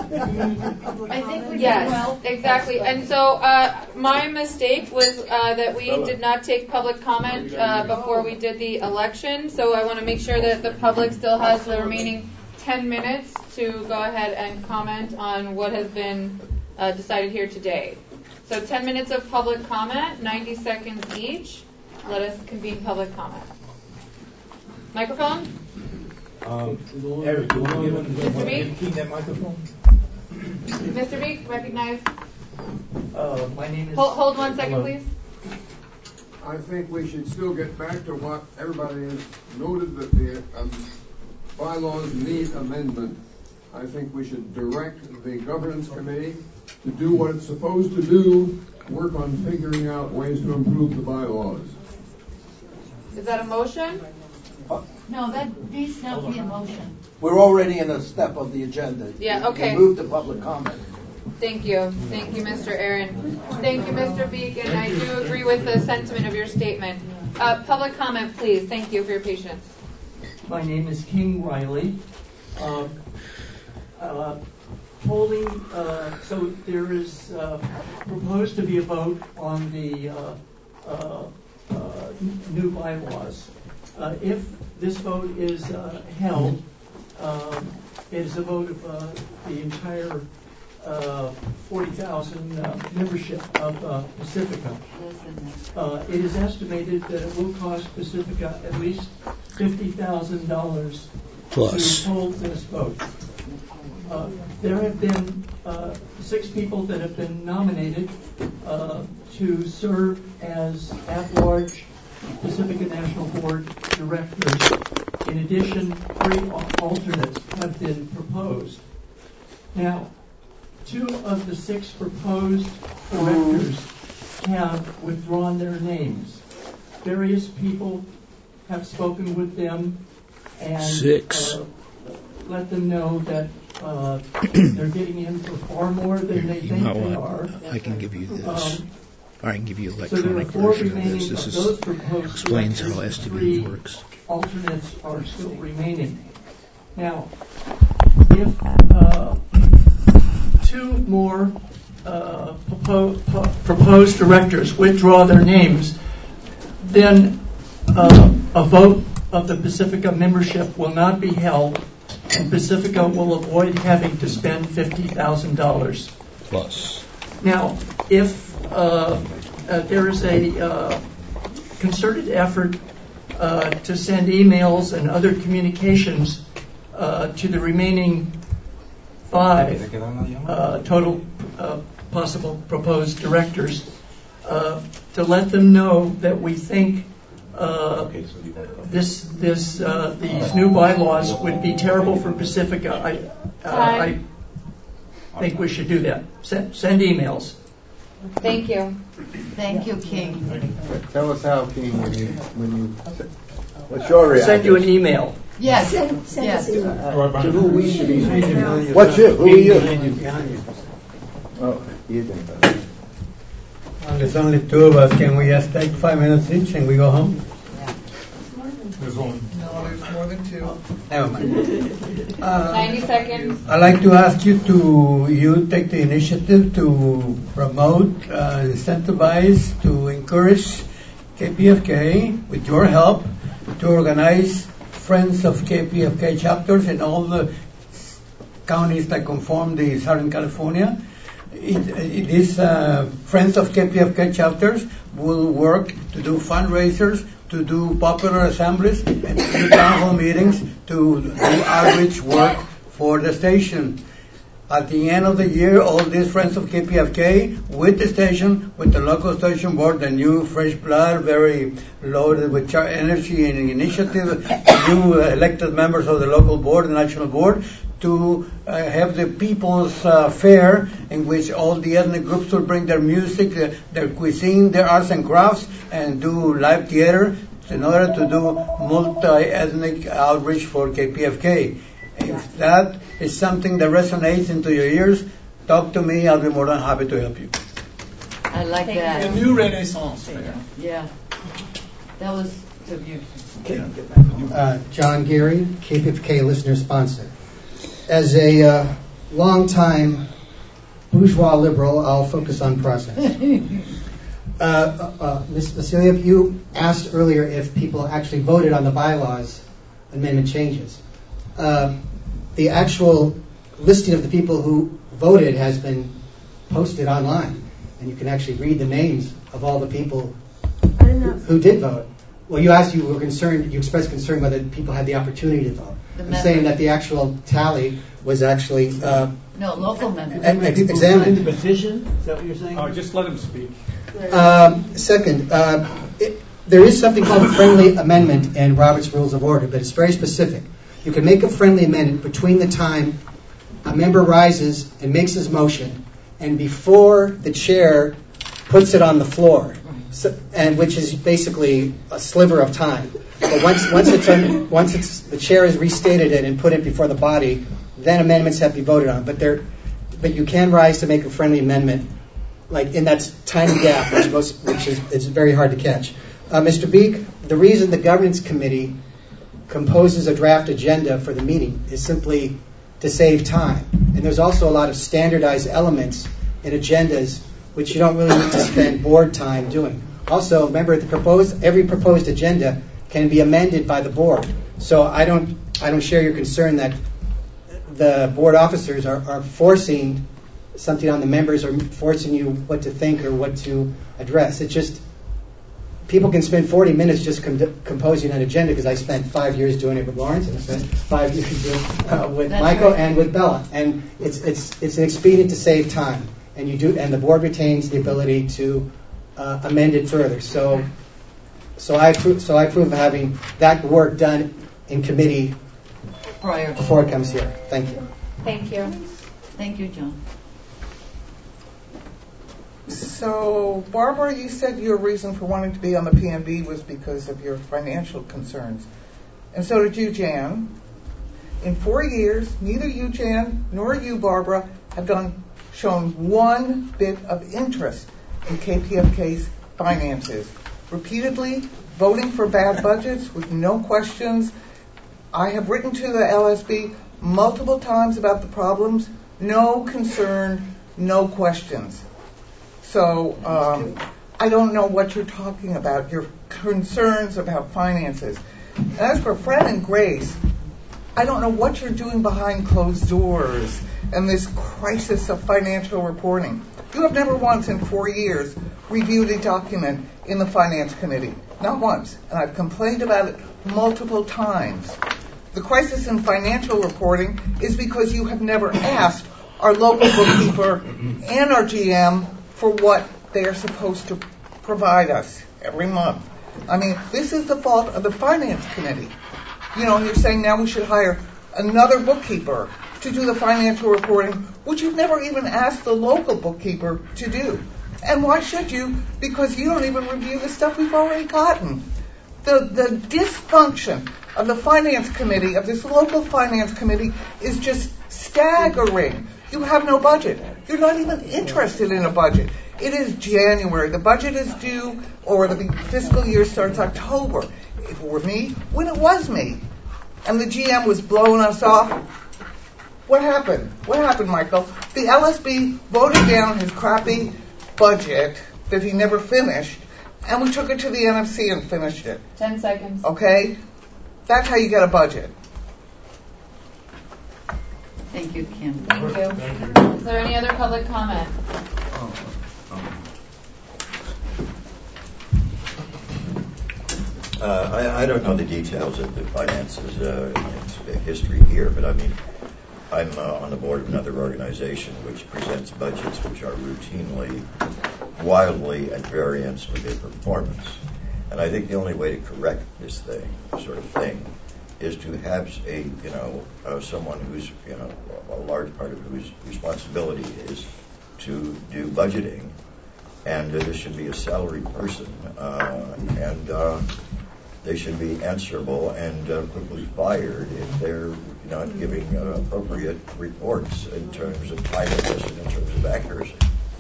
I think we did Yes, well. exactly. And so uh, my mistake was uh, that we did not take public comment uh, before we did the election. So I want to make sure that the public still has the remaining ten minutes to go ahead and comment on what has been uh, decided here today. So ten minutes of public comment, ninety seconds each. Let us convene public comment. Microphone? Um, Eric, you want to give Mister Beek? Keep that microphone? Mister Beek, recognize. Uh, my name is. Hold, hold one second, Hello. please. I think we should still get back to what everybody has noted, that the um, bylaws need amendment. I think we should direct the governance committee to do what it's supposed to do, work on figuring out ways to improve the bylaws. Is that a motion? No, that needs not be a motion. We're already in a step of the agenda. Yeah, okay. We moved to public comment. Thank you. Thank you, Mister Aaron. Thank you, Mister Beek, and I do agree with the sentiment of your statement. Uh, public comment, please. Thank you for your patience. My name is King Riley. Uh, uh, holding, uh, so there is uh, proposed to be a vote on the uh, uh, uh, new bylaws. Uh, if this vote is uh, held, um, it is a vote of uh, the entire uh, forty thousand uh, membership of uh, Pacifica. Uh, it is estimated that it will cost Pacifica at least fifty thousand dollars Plus. to hold this vote. Uh, there have been uh, six people that have been nominated uh, to serve as at-large Pacifica National Board directors. In addition, three alternates have been proposed. Now, two of the six proposed directors have withdrawn their names. Various people have spoken with them and Six. Uh, let them know that uh, they're getting in for far more than they You think know they what? are. I can give you this. Um, Or I can give you an so there are electronic four version of remaining this. This of is, those proposed explains how directors. S T B Three works. alternates are still remaining. Now, if uh, two more uh, propo- po- proposed directors withdraw their names, then uh, a vote of the Pacifica membership will not be held, and Pacifica will avoid having to spend fifty thousand dollars. Plus. Now, if uh, uh, there is a uh, concerted effort uh, to send emails and other communications uh, to the remaining five uh, total uh, possible proposed directors, uh, to let them know that we think uh, this this uh, these new bylaws would be terrible for Pacifica. I uh, I think we should do that. Send, send emails. Thank you. Thank you, King. Tell us how, King, when you, when you, what's your reaction? Send you an email. Yes, Send, send yes. us email. To who we should be. What's you? Who are you? Oh, you didn't. Well, there's only two of us. Can we just take five minutes each and we go home? There's one. No, there's more than two. Never mind. Uh, ninety seconds. I'd like to ask you to you take the initiative to promote, uh, incentivize, to encourage K P F K with your help to organize Friends of K P F K chapters in all the counties that conform the Southern California. It, it is uh, Friends of K P F K chapters will work to do fundraisers, to do popular assemblies, and to do town hall meetings, to do outreach work for the station. At the end of the year, all these Friends of K P F K with the station, with the local station board, the new fresh blood, very loaded with char- energy and initiative, new uh, elected members of the local board, the national board, to uh, have the people's uh, fair in which all the ethnic groups will bring their music, uh, their cuisine, their arts and crafts, and do live theater in order to do multi-ethnic outreach for K P F K. If that is something that resonates into your ears, talk to me. I'll be more than happy to help you. I like that. A new renaissance. Yeah. That was the view. Uh, John Geary, K P F K listener sponsor. As a uh, long-time bourgeois liberal, I'll focus on process. uh, uh, Miz Vasiliev, you asked earlier if people actually voted on the bylaws amendment changes. Uh, the actual listing of the people who voted has been posted online, and you can actually read the names of all the people who did vote. Well, you asked, you were concerned, you expressed concern whether people had the opportunity to vote. The I'm members. saying that the actual tally was actually uh, No, local members. ex- ex- examined. The petition? Is that what you're saying? Oh, just let him speak. Um, second, uh, it, there is something called a friendly amendment in Robert's Rules of Order, but it's very specific. You can make a friendly amendment between the time a member rises and makes his motion and before the chair puts it on the floor, so, and which is basically a sliver of time. But once once it's un, once it's the chair has restated it and put it before the body, then amendments have to be voted on. But there, but you can rise to make a friendly amendment, like in that tiny gap, which most which is it's very hard to catch. Uh, Mister Beek, the reason the governance committee composes a draft agenda for the meeting is simply to save time. And there's also a lot of standardized elements in agendas which you don't really need to spend board time doing. Also, remember, the proposed every proposed agenda can be amended by the board. So I don't I don't share your concern that the board officers are, are forcing something on the members or forcing you what to think or what to address. It's just people can spend forty minutes just com- composing an agenda, because I spent five years doing it with Lawrence, and I spent five years doing it uh, with That's Michael right. and with Bella. And it's it's it's an expedient to save time, and you do, and the board retains the ability to uh, amend it further. So so I appro- so I approve of having that work done in committee Prior. before it comes here. Thank you. Thank you. Thank you, John. So, Barbara, you said your reason for wanting to be on the P M B was because of your financial concerns. And so did you, Jan. In four years, neither you, Jan, nor you, Barbara, have done shown one bit of interest in K P F K's finances. Repeatedly voting for bad budgets with no questions. I have written to the L S B multiple times about the problems. No concern, no questions. So um, I don't know what you're talking about, your concerns about finances. And as for Fred and Grace, I don't know what you're doing behind closed doors and this crisis of financial reporting. You have never once in four years reviewed a document in the Finance Committee. Not once. And I've complained about it multiple times. The crisis in financial reporting is because you have never asked our local bookkeeper and our G M for what they are supposed to provide us every month. I mean, this is the fault of the Finance Committee. You know, and you're saying now we should hire another bookkeeper to do the financial reporting, which you've never even asked the local bookkeeper to do. And why should you? Because you don't even review the stuff we've already gotten. The, the dysfunction of the Finance Committee, of this local Finance Committee, is just staggering. You have no budget. You're not even interested in a budget. It is January. The budget is due, or the fiscal year starts October. If it were me, when it was me, and the G M was blowing us off, what happened? What happened, Michael? The L S B voted down his crappy budget that he never finished, and we took it to the N F C and finished it. Ten seconds. Okay? That's how you get a budget. Thank you, Kim. Thank you. Is there any other public comment? Uh, I, I don't know the details of the finances, uh, its history here, but I mean, I'm uh, on the board of another organization which presents budgets which are routinely, wildly at variance with their performance. And I think the only way to correct this thing, sort of thing, is to have a, you know, uh, someone who's, you know, a large part of whose responsibility is to do budgeting. And uh, this should be a salaried person. Uh, and uh, they should be answerable and uh, quickly fired if they're not giving uh, appropriate reports in terms of timeliness and in terms of accuracy.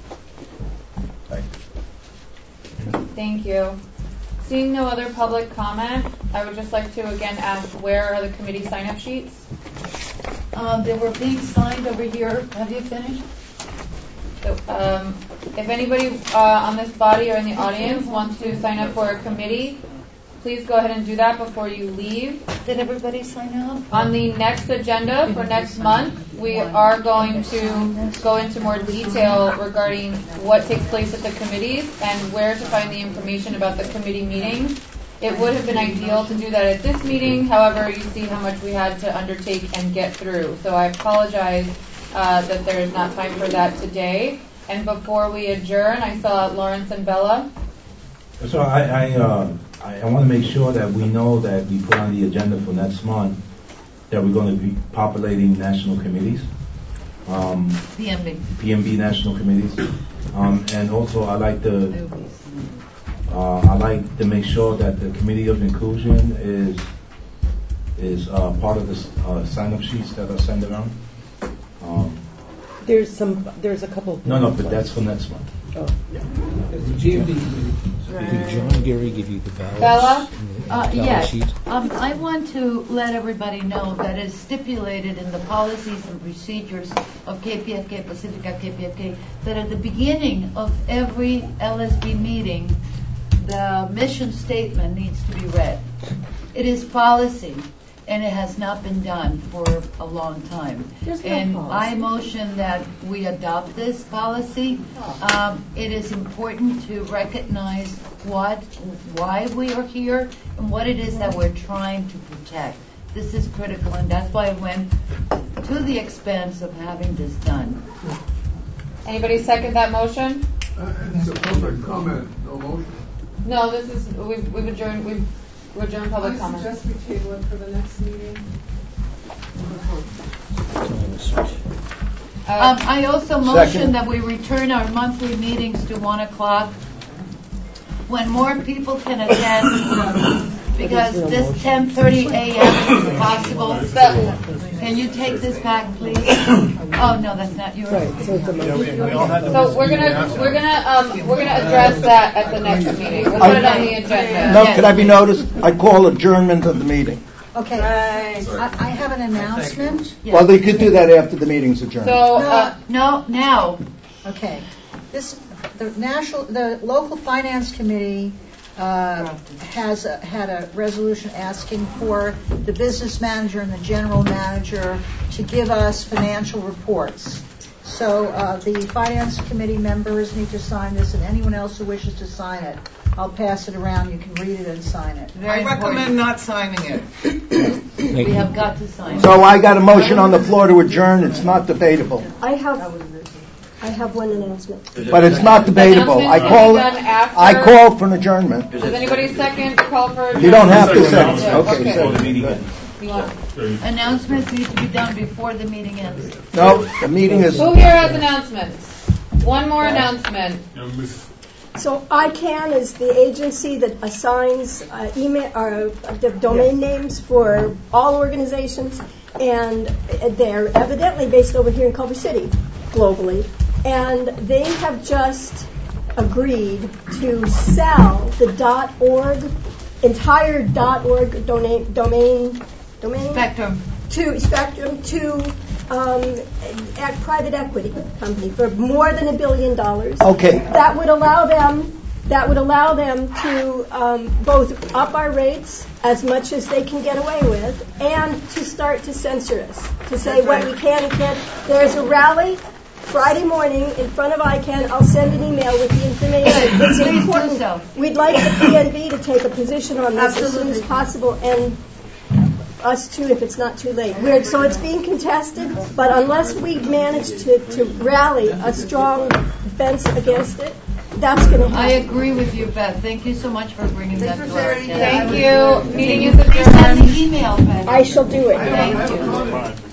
Thank you. Thank you. Seeing no other public comment, I would just like to again ask, where are the committee sign-up sheets? Um, they were being signed over here. Have you finished? So, um, if anybody uh, on this body or in the audience wants to sign up for a committee, please go ahead and do that before you leave. Did everybody sign up? On the next agenda for next month, we are going to go into more detail regarding what takes place at the committees and where to find the information about the committee meetings. It would have been ideal to do that at this meeting. However, you see how much we had to undertake and get through. So I apologize uh, that there is not time for that today. And before we adjourn, I saw Lawrence and Bella. So I, I, uh, I, I want to make sure that we know that we put on the agenda for next month that we're going to be populating national committees. Um, P M B. P M B national committees. Um, and also I like to, uh, I like to make sure that the Committee of Inclusion is, is uh, part of the uh, sign-up sheets that are sent around. Um, There's some, there's a couple. no, no, but that's for next month. Oh. The G M B committee. Did John Gary give you the ballots? Bella? and the Uh, ballot yes. sheet? Um, I want to let everybody know that it's stipulated in the policies and procedures of K P F K, Pacifica K P F K, that at the beginning of every L S B meeting, the mission statement needs to be read. It is policy, and it has not been done for a long time. There's no and policy. I motion that we adopt this policy. Um, it is important to recognize what, why we are here, and what it is that we're trying to protect. This is critical, and that's why I went to the expense of having this done. Anybody second that motion? Uh, It's a public comment, no motion. No, this is, we've, we've adjourned, we've adjourned public I comment. suggest we table it for the next meeting. Uh, Um, I also motion that we return our monthly meetings to one o'clock when more people can attend, because this ten thirty a.m. is possible. Can you take this back, please? Oh, no, that's not yours. Right, so it's a motion. So we're gonna, we're gonna, um, we're gonna address that at the next meeting. We'll put it on the agenda. No, can I be noticed? I call adjournment of the meeting. Okay, I, I have an announcement. Well, they could do that after the meeting's adjourned. So, uh, No, now. Okay, this, the national, the local finance committee uh, has a, had a resolution asking for the business manager and the general manager to give us financial reports. So uh, the finance committee members need to sign this, and anyone else who wishes to sign it, I'll pass it around. You can read it and sign it. I recommend not signing it. We have got to sign. So I got a motion on the floor to adjourn. It's not debatable. I have, I have one announcement. But it's not debatable. I call, I call for an adjournment. Does anybody second call for adjournment? You don't have to second. Okay, Okay. second. You want- Announcements need to be done before the meeting ends. No, the meeting is. Who here has announcements? One more announcement. So ICANN is the agency that assigns uh, email or uh, the domain names for all organizations, and they're evidently based over here in Culver City, globally, and they have just agreed to sell the .org entire .org domain domain domain Spectrum to Spectrum to um, a private equity company for more than a billion dollars. Okay. That would allow them. That would allow them to um, both up our rates as much as they can get away with, and to start to censor us, to say That's what right. we can and can't. There's a rally Friday morning in front of ICANN. I'll send an email with the information. It's Please do important. so. We'd like the P N B to take a position on this as soon as Absolutely. possible, and us too if it's not too late. We're, so it's being contested, but unless we manage to, to rally a strong defense against it, that's going to happen. I agree with you, Beth. Thank you so much for bringing that to our attention. Thank you. Meeting is Please send adjourned. the email, Beth. I shall do it. Thank you.